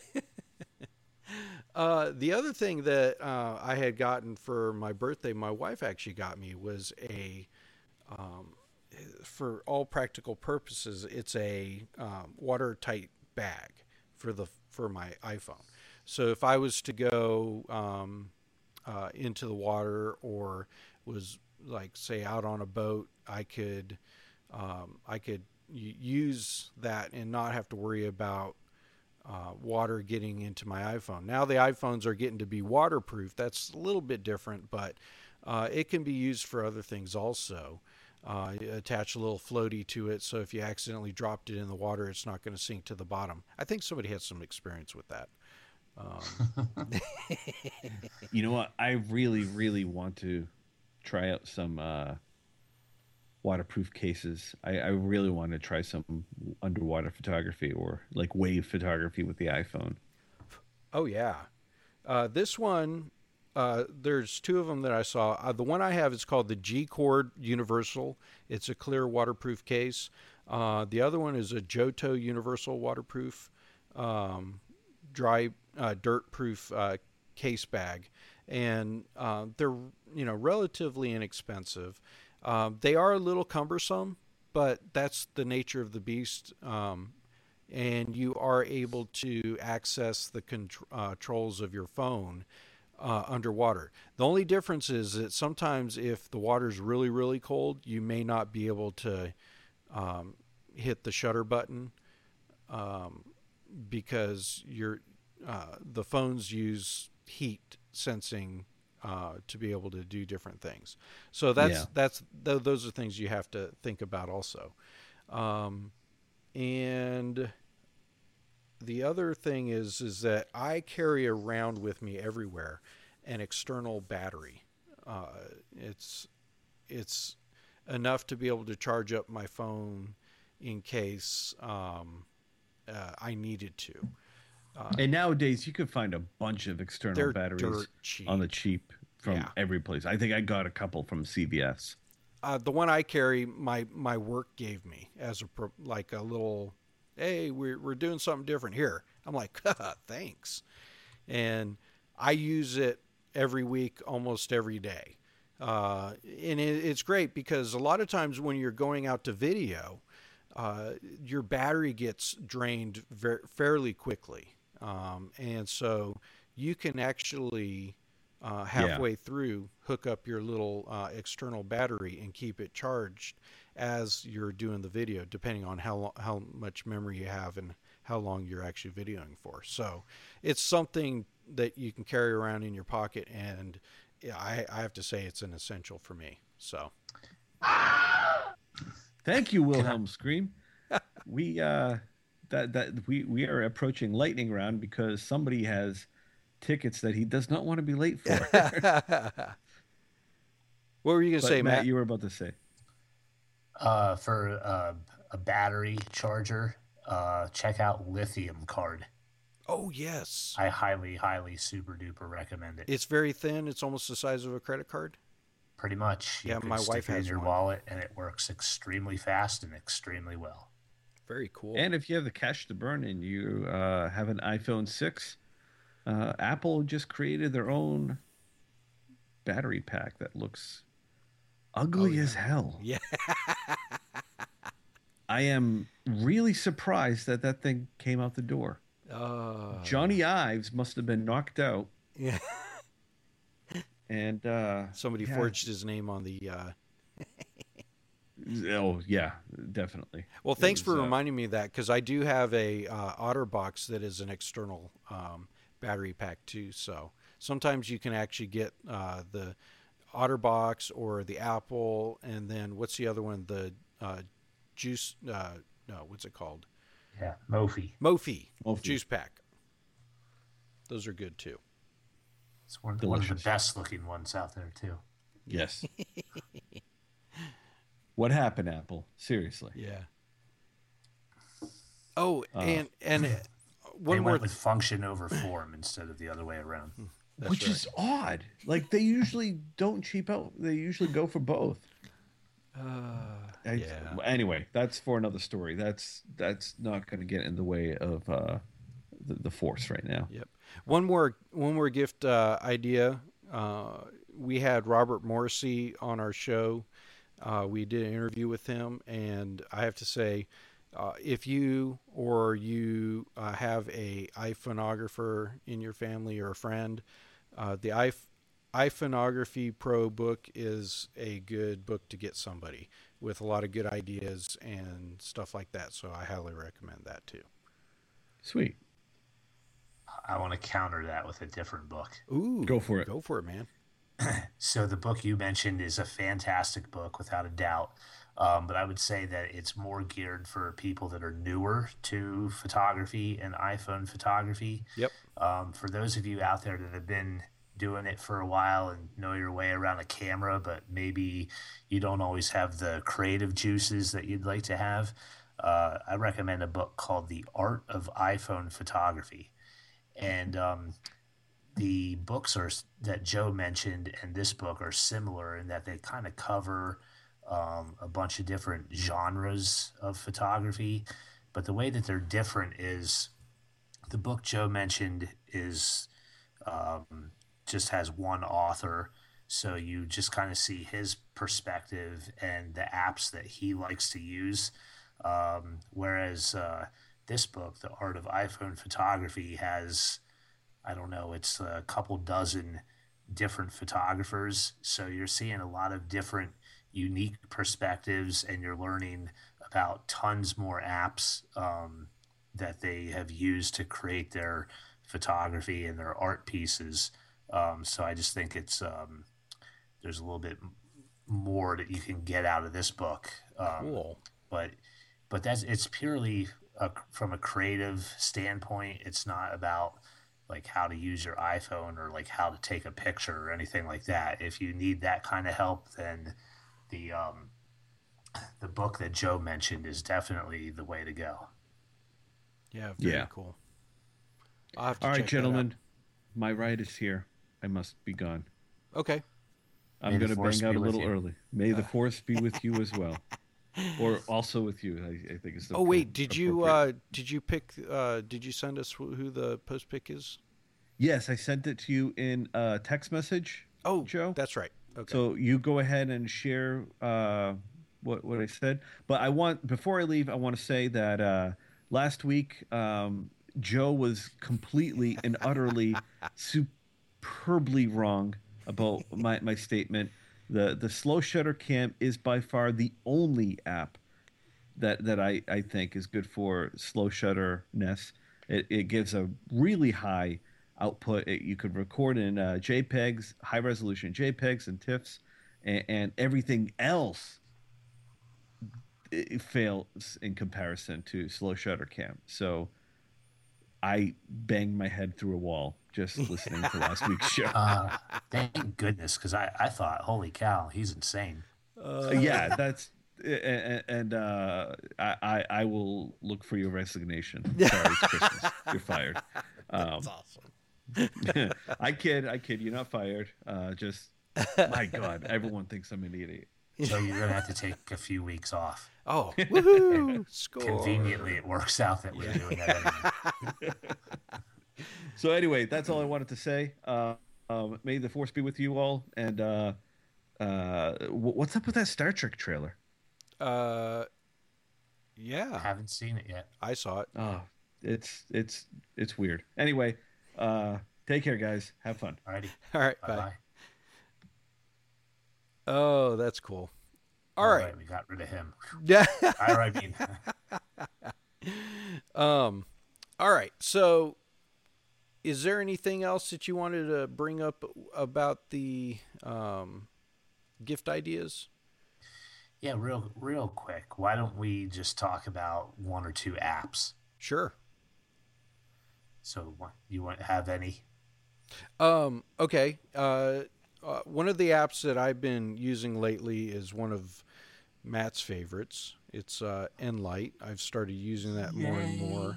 uh, the other thing that uh, I had gotten for my birthday, my wife actually got me was a, um, for all practical purposes, it's a um, watertight bag for the for my iPhone. So if I was to go um, uh, into the water or was like say out on a boat, I could um, I could y- use that and not have to worry about uh, water getting into my iPhone. Now the iPhones are getting to be waterproof. That's a little bit different, but uh, it can be used for other things also. Uh, you attach a little floaty to it, so if you accidentally dropped it in the water, it's not going to sink to the bottom. I think somebody has some experience with that. Um, You know what? I really, really want to try out some uh, waterproof cases. I, I really want to try some underwater photography or like wave photography with the iPhone. Oh yeah, uh, this one. Uh, there's two of them that I saw. Uh, the one I have is called the G-Cord Universal. It's a clear waterproof case. Uh, the other one is a Johto Universal waterproof, um, dry uh, dirt-proof uh, case bag, and uh, they're you know relatively inexpensive. Um, they are a little cumbersome, but that's the nature of the beast. Um, and you are able to access the contr- uh, controls of your phone uh, underwater. The only difference is that sometimes if the water's really, really cold, you may not be able to um, hit the shutter button um, because your uh, the phones use heat sensing uh, to be able to do different things. So that's Yeah. that's th- those are things you have to think about also. Um, and the other thing is is that I carry around with me everywhere an external battery. Uh, it's it's enough to be able to charge up my phone in case um, uh, I needed to. And nowadays, you can find a bunch of external They're batteries dirt cheap. on the cheap from Yeah. every place. I think I got a couple from C V S. Uh, the one I carry, my my work gave me as a pro- like a little Hey, we're we're doing something different here. I'm like, thanks. And I use it every week, almost every day. Uh, and it, it's great because a lot of times when you're going out to video, uh, your battery gets drained ver- fairly quickly. Um, and so you can actually uh, halfway yeah. through hook up your little uh, external battery and keep it charged as you're doing the video, depending on how lo- how much memory you have and how long you're actually videoing for. So it's something that you can carry around in your pocket, and I, I have to say it's an essential for me. So thank you, Wilhelm Scream. we uh that that we we are approaching lightning round because somebody has tickets that he does not want to be late for. What were you gonna but say, Matt, Matt? You were about to say uh for uh, a battery charger, uh check out Lithium Card. Oh yes, I highly highly super duper recommend it. It's very thin. It's almost the size of a credit card. Pretty much. Yeah, you my stick wife it has in your one. wallet, and it works extremely fast and extremely well. Very cool. And if you have the cash to burn and you uh, have an iPhone six, uh, Apple just created their own battery pack that looks ugly oh, yeah. as hell. Yeah. I am really surprised that that thing came out the door. Uh, Johnny Ives must have been knocked out. Yeah. And uh, somebody yeah. forged his name on the. Uh... oh yeah, definitely. Well, thanks was, for uh... reminding me of that because I do have a uh, OtterBox that is an external um, battery pack too. So sometimes you can actually get uh, the OtterBox or the Apple, and then what's the other one? The uh, juice. Uh, no, what's it called? Yeah, Mophie. Mophie. Mophie. Juice pack. Those are good too. It's one, one of the best looking ones out there too. Yes. What happened, Apple? Seriously. Yeah. Oh, Uh, and and one they more went with function over form instead of the other way around. That's Which right. is odd. Like they usually don't cheap out. They usually go for both. Uh, I, yeah. Anyway, that's for another story. That's that's not going to get in the way of uh, the, the Force right now. Yep. One more one more gift uh, idea. Uh, we had Robert Morrissey on our show. Uh, we did an interview with him, and I have to say, uh, if you or you uh, have a iPhoneographer in your family or a friend, uh, the iPhone iPhoneography Pro book is a good book to get somebody with a lot of good ideas and stuff like that. So I highly recommend that too. Sweet. I want to counter that with a different book. Ooh, Go for it. Go for it, man. So the book you mentioned is a fantastic book without a doubt. Um, but I would say that it's more geared for people that are newer to photography and iPhone photography. Yep. Um, for those of you out there that have been doing it for a while and know your way around a camera, but maybe you don't always have the creative juices that you'd like to have, uh, I recommend a book called The Art of iPhone Photography. And um, the books are that Joe mentioned and this book are similar in that they kind of cover um, a bunch of different genres of photography. But the way that they're different is the book Joe mentioned is um, just has one author, so you just kind of see his perspective and the apps that he likes to use. Um, whereas uh, this book, The Art of iPhone Photography, has, I don't know, it's a couple dozen different photographers. So you're seeing a lot of different unique perspectives, and you're learning about tons more apps um, that they have used to create their photography and their art pieces. Um, so I just think it's um, there's a little bit more that you can get out of this book. Um, Cool. But but that's it's purely a, from a creative standpoint. It's not about like how to use your iPhone or like how to take a picture or anything like that. If you need that kind of help, then the um, the book that Joe mentioned is definitely the way to go. Yeah. Very Yeah. cool. I'll have to All right, check that gentlemen, my ride is here. I must be gone. out. Okay. I'm May the going to force bang out be a with little you. early. May the force be with you as well. or also with you. I, I think it's. The Oh pro- wait, did you appropriate. uh, did you pick? Uh, did you send us who who the post pick is? Yes, I sent it to you in a text message. Oh, Joe. that's right. Okay. So you go ahead and share uh, what what I said. But I want before I leave, I want to say that uh, last week um, Joe was completely and utterly superbly wrong about my, my statement. The the slow shutter cam is by far the only app that that I, I think is good for slow shutterness. It it gives a really high output. It, you could record in uh, JPEGs, high resolution JPEGs and TIFFs, and, and everything else it fails in comparison to slow shutter cam. So I banged my head through a wall just listening to last week's show. Uh, thank goodness, because I, I thought, holy cow, he's insane. Uh, yeah, that's and, and uh, I, I I will look for your resignation. Sorry, it's Christmas. You're fired. Um, That's awesome. I kid, I kid. You're not fired. Uh, just my God, everyone thinks I'm an idiot. So you're gonna have to take a few weeks off. Oh, woohoo! Score. Conveniently, it works out that we're doing that anyway. So anyway, that's all I wanted to say. Uh, um, may the force be with you all. And uh, uh, what's up with that Star Trek trailer? Uh, yeah, Haven't seen it yet. I saw it. Oh, it's it's it's weird. Anyway, uh, take care, guys. Have fun. Alrighty. All right, Bye bye. bye. Oh, that's cool. All right. We got rid of him. Yeah. I mean, um. All right. So, is there anything else that you wanted to bring up about the um, gift ideas? yeah, real real quick. Why don't we just talk about one or two apps? Sure. So what- you want have any? Um, okay. Uh, uh, one of the apps that I've been using lately is one of Matt's favorites. It's uh, Enlight. I've started using that more and more.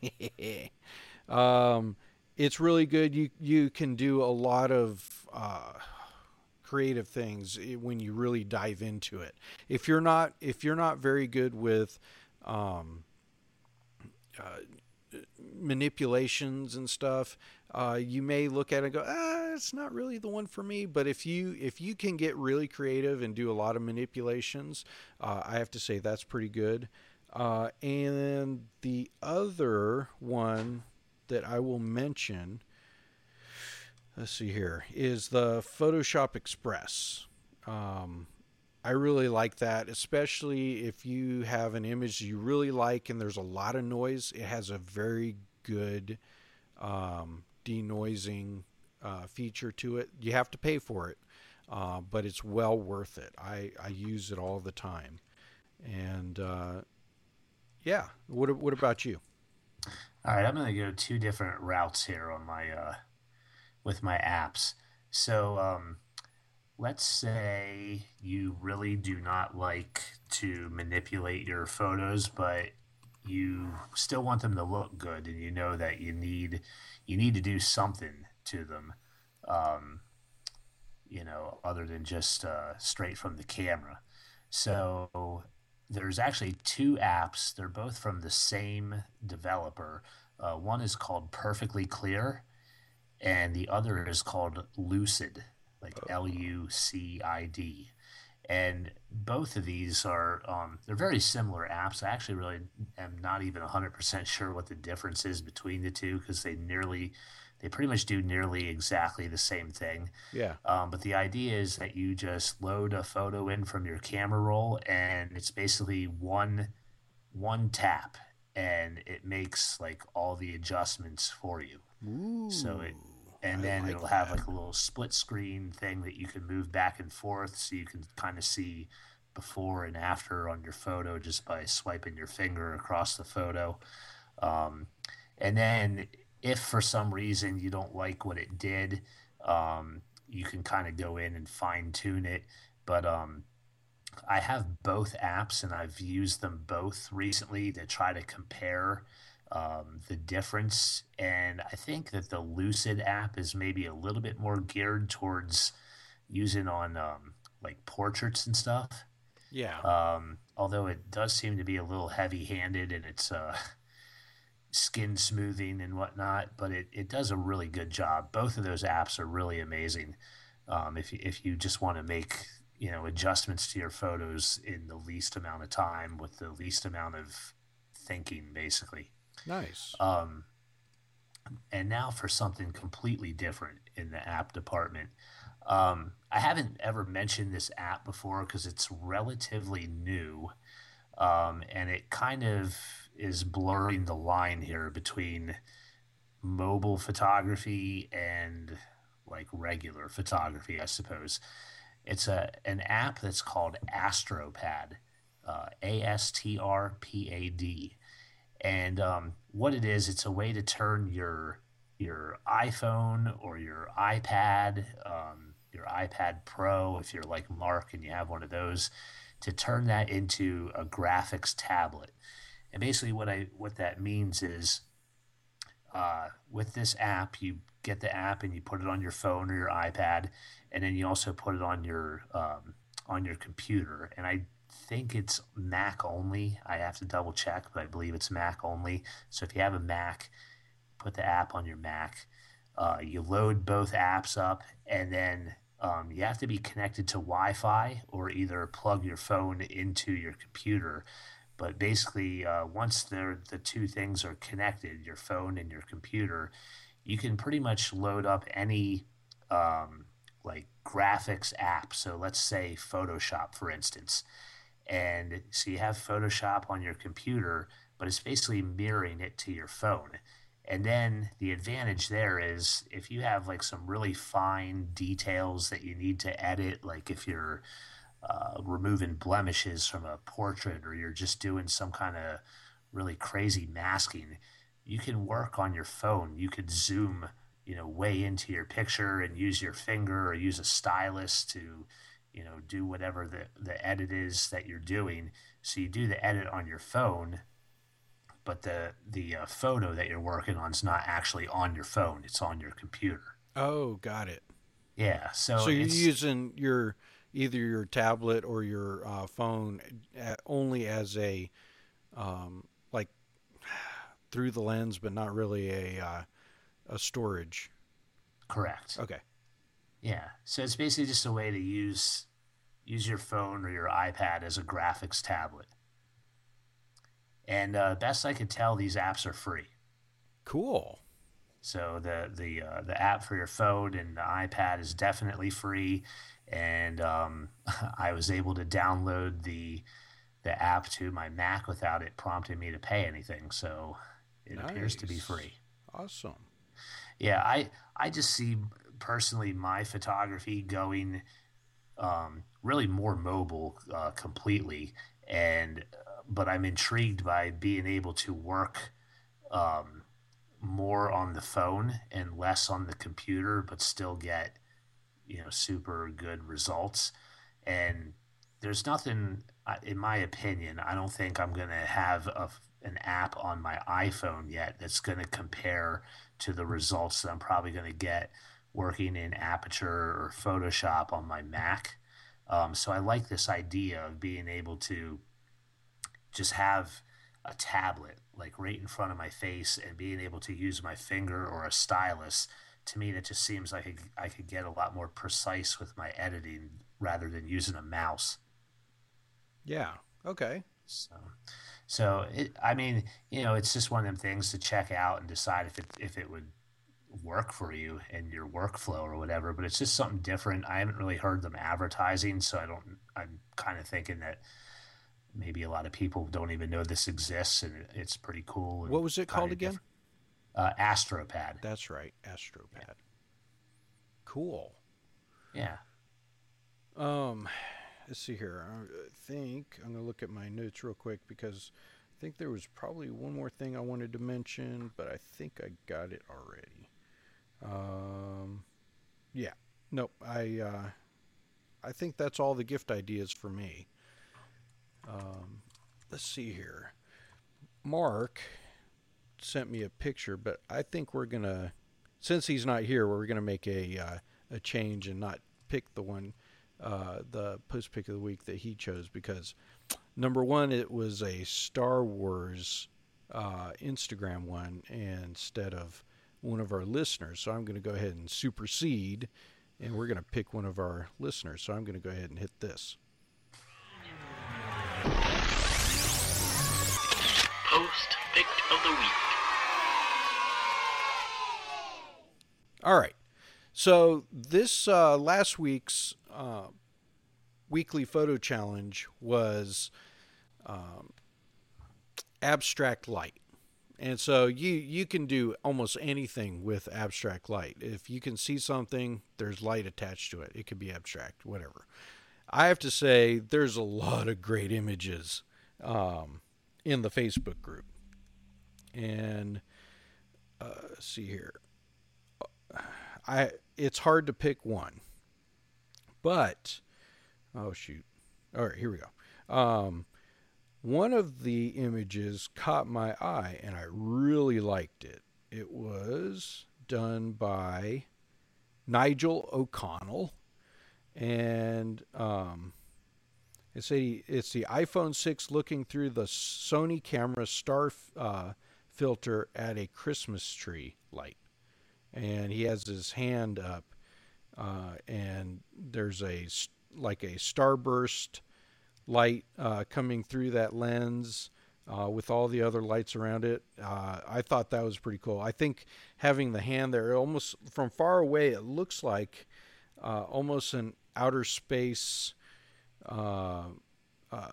um, it's really good. You you can do a lot of uh, creative things when you really dive into it. If you're not if you're not very good with um, uh, manipulations and stuff, uh, you may look at it and go, ah, it's not really the one for me. But if you if you can get really creative and do a lot of manipulations, uh, I have to say that's pretty good. Uh, and the other one that I will mention, let's see here, is the Photoshop Express. Um, I really like that, especially if you have an image you really like and there's a lot of noise. It has a very good um, denoising uh, feature to it. You have to pay for it, uh, but it's well worth it. I, I use it all the time. And uh, yeah, what what about you? All right, I'm going to go two different routes here on my uh, with my apps. So um, let's say you really do not like to manipulate your photos, but you still want them to look good, and you know that you need you need to do something to them, um, you know, other than just uh, straight from the camera. So there's actually two apps. They're both from the same developer. Uh, one is called Perfectly Clear, and the other is called Lucid, like L U C I D. And both of these are, um, they're very similar apps. I actually really am not even one hundred percent sure what the difference is between the two, because they nearly, they pretty much do nearly exactly the same thing. Yeah. Um, but the idea is that you just load a photo in from your camera roll, and it's basically one one tap, and it makes like all the adjustments for you. Ooh, So it, and I then like it'll have that. like a little split screen thing that you can move back and forth, so you can kind of see before and after on your photo just by swiping your finger across the photo. Um, and then if for some reason you don't like what it did, um, you can kind of go in and fine tune it. But um, I have both apps, and I've used them both recently to try to compare um, the difference. And I think that the Lucid app is maybe a little bit more geared towards using on um, like portraits and stuff. Yeah. Um, although it does seem to be a little heavy-handed in its uh, skin smoothing and whatnot, but it, it does a really good job. Both of those apps are really amazing. Um, if you, if you just want to make, you know, adjustments to your photos in the least amount of time with the least amount of thinking, basically. Nice. Um, and now for something completely different in the app department. Um, I haven't ever mentioned this app before because it's relatively new, um, and it kind of is blurring the line here between mobile photography and like regular photography, I suppose. It's a an app that's called AstroPad, uh, A S T R P A D, and um, what it is, it's a way to turn your your iPhone or your iPad, um, your iPad Pro, if you're like Mark and you have one of those, to turn that into a graphics tablet. And basically, what I what that means is, uh, with this app, you get the app and you put it on your phone or your iPad, and then you also put it on your um, on your computer. And I think it's Mac only. I have to double check, but I believe it's Mac only. So if you have a Mac, put the app on your Mac. Uh, you load both apps up, and then um, you have to be connected to Wi-Fi or either plug your phone into your computer. But basically, uh, once they're, the two things are connected, your phone and your computer, you can pretty much load up any um, like graphics app. So let's say Photoshop, for instance. And so you have Photoshop on your computer, but it's basically mirroring it to your phone. And then the advantage there is if you have like some really fine details that you need to edit, like if you're uh, removing blemishes from a portrait or you're just doing some kind of really crazy masking, you can work on your phone. You could zoom, you know, way into your picture and use your finger or use a stylus to, you know, do whatever the, the edit is that you're doing. So you do the edit on your phone, but the the uh, photo that you're working on is not actually on your phone. It's on your computer. Oh, got it. Yeah. So, So you're it's, using your either your tablet or your uh, phone at, only as a um, like through the lens, but not really a uh, a storage. correct. Okay. Yeah. So it's basically just a way to use use your phone or your iPad as a graphics tablet. And uh, best I could tell, these apps are free. Cool. So the the uh, the app for your phone and the iPad is definitely free, and um, I was able to download the the app to my Mac without it prompting me to pay anything. So it appears to be Nice. free. Awesome. Yeah, I I just see personally my photography going um, really more mobile uh, completely, and but I'm intrigued by being able to work um, more on the phone and less on the computer, but still get, you know, super good results. And there's nothing, uh, in my opinion, I don't think I'm going to have a, an app on my iPhone yet that's going to compare to the results that I'm probably going to get working in Aperture or Photoshop on my Mac. Um, so I like this idea of being able to just have a tablet like right in front of my face and being able to use my finger or a stylus. To me, that just seems like I could get a lot more precise with my editing rather than using a mouse. Yeah. Okay. So, so it, I mean, you know, it's just one of them things to check out and decide if it if it would work for you and your workflow or whatever. But it's just something different. I haven't really heard them advertising, so I don't. I'm kind of thinking that maybe a lot of people don't even know this exists, and it, it's pretty cool. and What was it called kinda again? different. Uh, AstroPad. That's right. AstroPad. Cool. Yeah. Um, let's see here. I think I'm gonna look at my notes real quick because I think there was probably one more thing I wanted to mention, but I think I got it already. Um, yeah. Nope. I uh, I think that's all the gift ideas for me. Um, let's see here. Mark sent me a picture, but I think we're gonna, since he's not here, we're gonna make a uh, a change and not pick the one uh, the post pick of the week that he chose because, number one, it was a Star Wars uh, Instagram one instead of one of our listeners. So I'm going to go ahead and supersede, and we're going to pick one of our listeners. So I'm going to go ahead and hit this. Post pick of the week. All right. So this uh, last week's uh, weekly photo challenge was um, abstract light. And so you, you can do almost anything with abstract light. If you can see something, there's light attached to it. It could be abstract, whatever. I have to say there's a lot of great images um, in the Facebook group. And uh, let's see here. I it's hard to pick one. But, oh shoot. All right, here we go. Um, one of the images caught my eye, and I really liked it. It was done by Nigel O'Connell, and um, it's a it's the iPhone six looking through the Sony camera star uh, filter at a Christmas tree light, and he has his hand up, uh, and there's a like a starburst light uh, coming through that lens uh, with all the other lights around it. Uh, I thought that was pretty cool. I think having the hand there, almost from far away, it looks like uh, almost an outer space uh, uh,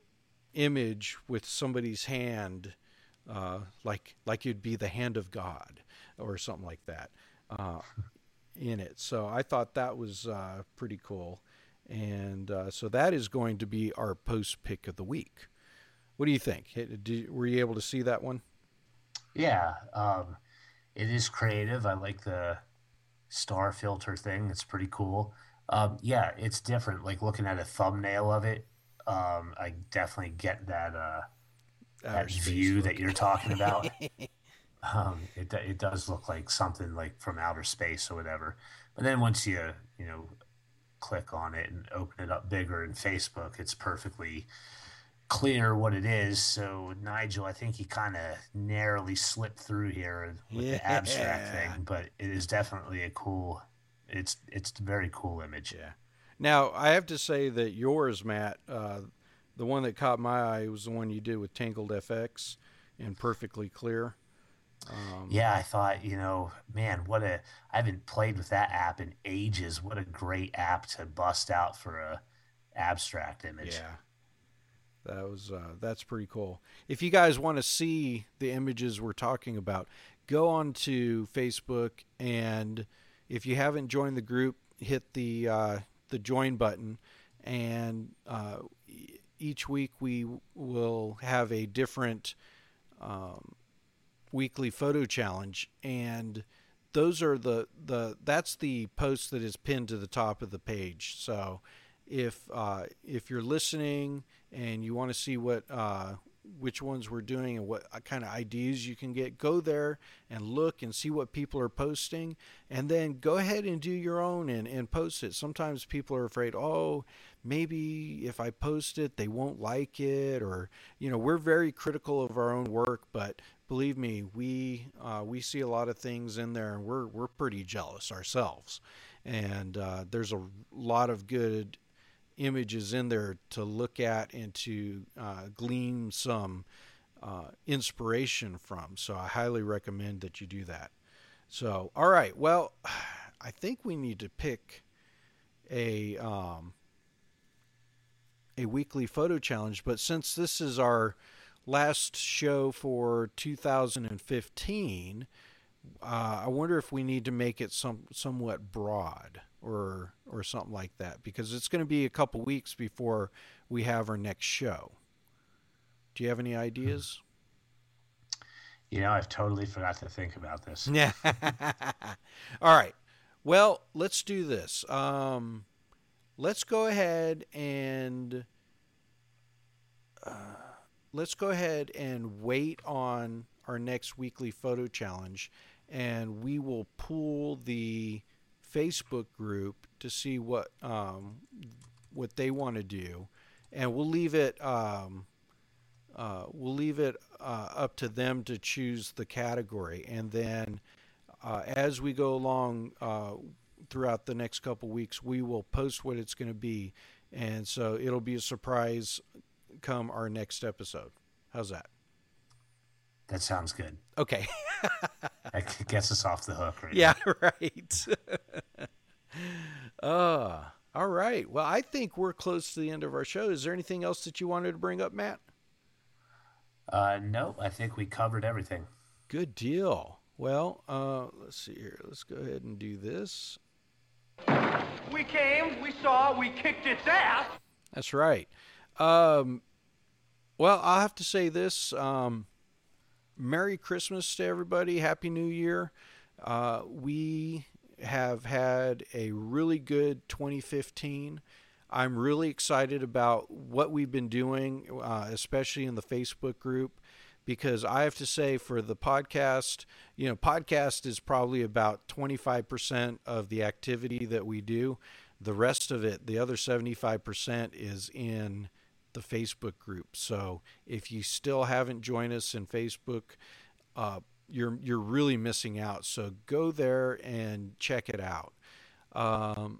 image with somebody's hand, uh, like like you'd be the hand of God or something like that uh, in it. So I thought that was uh, pretty cool. And uh, so that is going to be our post pick of the week. What do you think? Did, were you able to see that one? Yeah, um, it is creative. I like the star filter thing. It's pretty cool. Um, yeah, it's different. Like looking at a thumbnail of it, um, I definitely get that uh, that view look that you're talking about. um, it it does look like something like from outer space or whatever. But then once you you know. click on it and open it up bigger in Facebook, it's perfectly clear what it is. So Nigel, I think he kind of narrowly slipped through here with yeah. the abstract thing, but it is definitely a cool, it's it's a very cool image. Yeah. Now, I have to say that yours, Matt, uh, the one that caught my eye was the one you did with Tangled F X and Perfectly Clear. Um, yeah, I thought, you know, man, what a, I haven't played with that app in ages. What a great app to bust out for a abstract image. Yeah, that was, uh, that's pretty cool. If you guys want to see the images we're talking about, go on to Facebook, and if you haven't joined the group, hit the, uh, the join button, and uh, each week we will have a different um, weekly photo challenge, and those are the the that's the post that is pinned to the top of the page. So if uh, if you're listening and you want to see what uh, which ones we're doing and what kind of ideas you can get, go there and look and see what people are posting, and then go ahead and do your own and, and post it. Sometimes people are afraid, oh, maybe if I post it, they won't like it, or, you know, we're very critical of our own work, but believe me, we uh, we see a lot of things in there, and we're we're pretty jealous ourselves. And uh, there's a lot of good images in there to look at and to uh, glean some uh, inspiration from. So I highly recommend that you do that. So, all right, well, I think we need to pick a um, a weekly photo challenge, but since this is our last show for two thousand fifteen, uh, I wonder if we need to make it some somewhat broad or or something like that, because it's going to be a couple weeks before we have our next show. Do you have any ideas? You know, I've totally forgot to think about this. Yeah. All right. Well, let's do this. Um, let's go ahead and uh, let's go ahead and wait on our next weekly photo challenge, and we will pull the Facebook group to see what um, what they want to do, and we'll leave it um, uh, we'll leave it uh, up to them to choose the category, and then uh, as we go along uh, throughout the next couple weeks, we will post what it's going to be, and so it'll be a surprise come our next episode. How's that? That sounds good. Okay. That gets us off the hook, right? Yeah, right. uh, all right. Well, I think we're close to the end of our show. Is there anything else that you wanted to bring up, Matt? Uh, no, I think we covered everything. Good deal. Well, uh, let's see here. Let's go ahead and do this. We came, we saw, we kicked its ass. That's right. Um, well, I'll have to say this. Um, Merry Christmas to everybody. Happy New Year. Uh, we have had a really good twenty fifteen. I'm really excited about what we've been doing, uh, especially in the Facebook group, because I have to say for the podcast, you know, podcast is probably about twenty-five percent of the activity that we do. The rest of it, the other seventy-five percent is in the Facebook group. So if you still haven't joined us in Facebook, uh, you're you're really missing out. So go there and check it out. Um,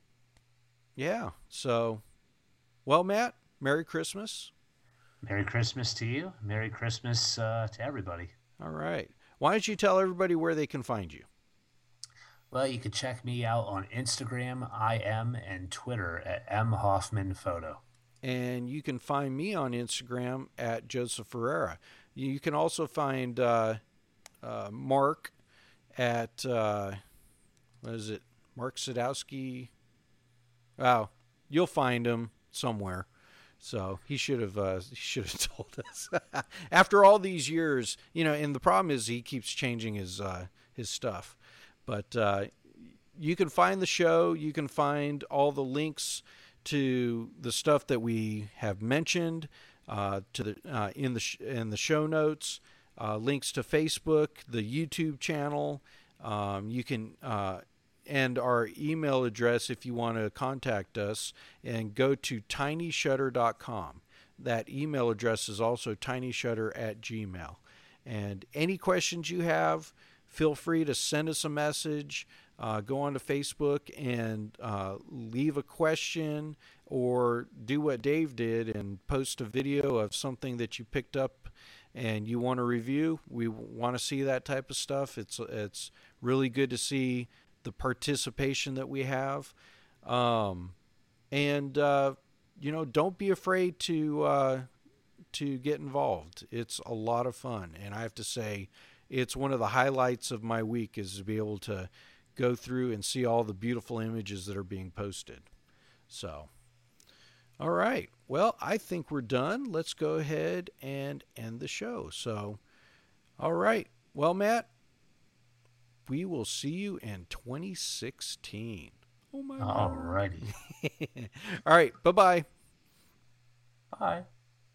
yeah. So, well, Matt, Merry Christmas. Merry Christmas to you. Merry Christmas uh, to everybody. All right. Why don't you tell everybody where they can find you? Well, you can check me out on Instagram, I M, and Twitter at M Hoffman Photo. And you can find me on Instagram at Joseph Ferreira. You can also find uh, uh, Mark at, uh, what is it, Mark Sadowski? Wow, you'll find him somewhere. So he should have uh, he should have told us. After all these years, you know, and the problem is he keeps changing his uh, his stuff. But uh, you can find the show. You can find all the links to the stuff that we have mentioned uh, to the uh, in the sh- in the show notes. Uh, links to Facebook, the YouTube channel. Um, you can uh, and our email address if you want to contact us, and go to tiny shutter dot com. That email address is also tinyshutter at gmail. And any questions you have, feel free to send us a message. Uh, go on to Facebook and uh, leave a question, or do what Dave did and post a video of something that you picked up and you want to review. We want to see that type of stuff. It's it's really good to see the participation that we have. Um, and, uh, you know, don't be afraid to uh, to get involved. It's a lot of fun. And I have to say, it's one of the highlights of my week is to be able to go through and see all the beautiful images that are being posted. So, all right. Well, I think we're done. Let's go ahead and end the show. So, all right. Well, Matt, we will see you in twenty sixteen. Oh, my God. All righty. All right. Bye-bye. Bye.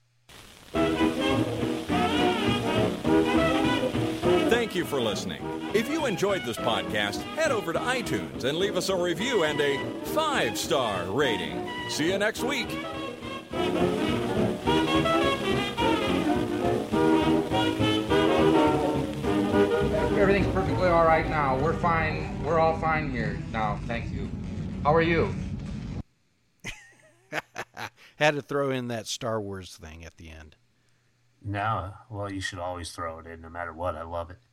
Thank you for listening. If you enjoyed this podcast, head over to iTunes and leave us a review and a five-star rating. See you next week. Everything's perfectly all right now. We're fine. We're all fine here now. Thank you. How are you? Had to throw in that Star Wars thing at the end. No, well, you should always throw it in no matter what. I love it.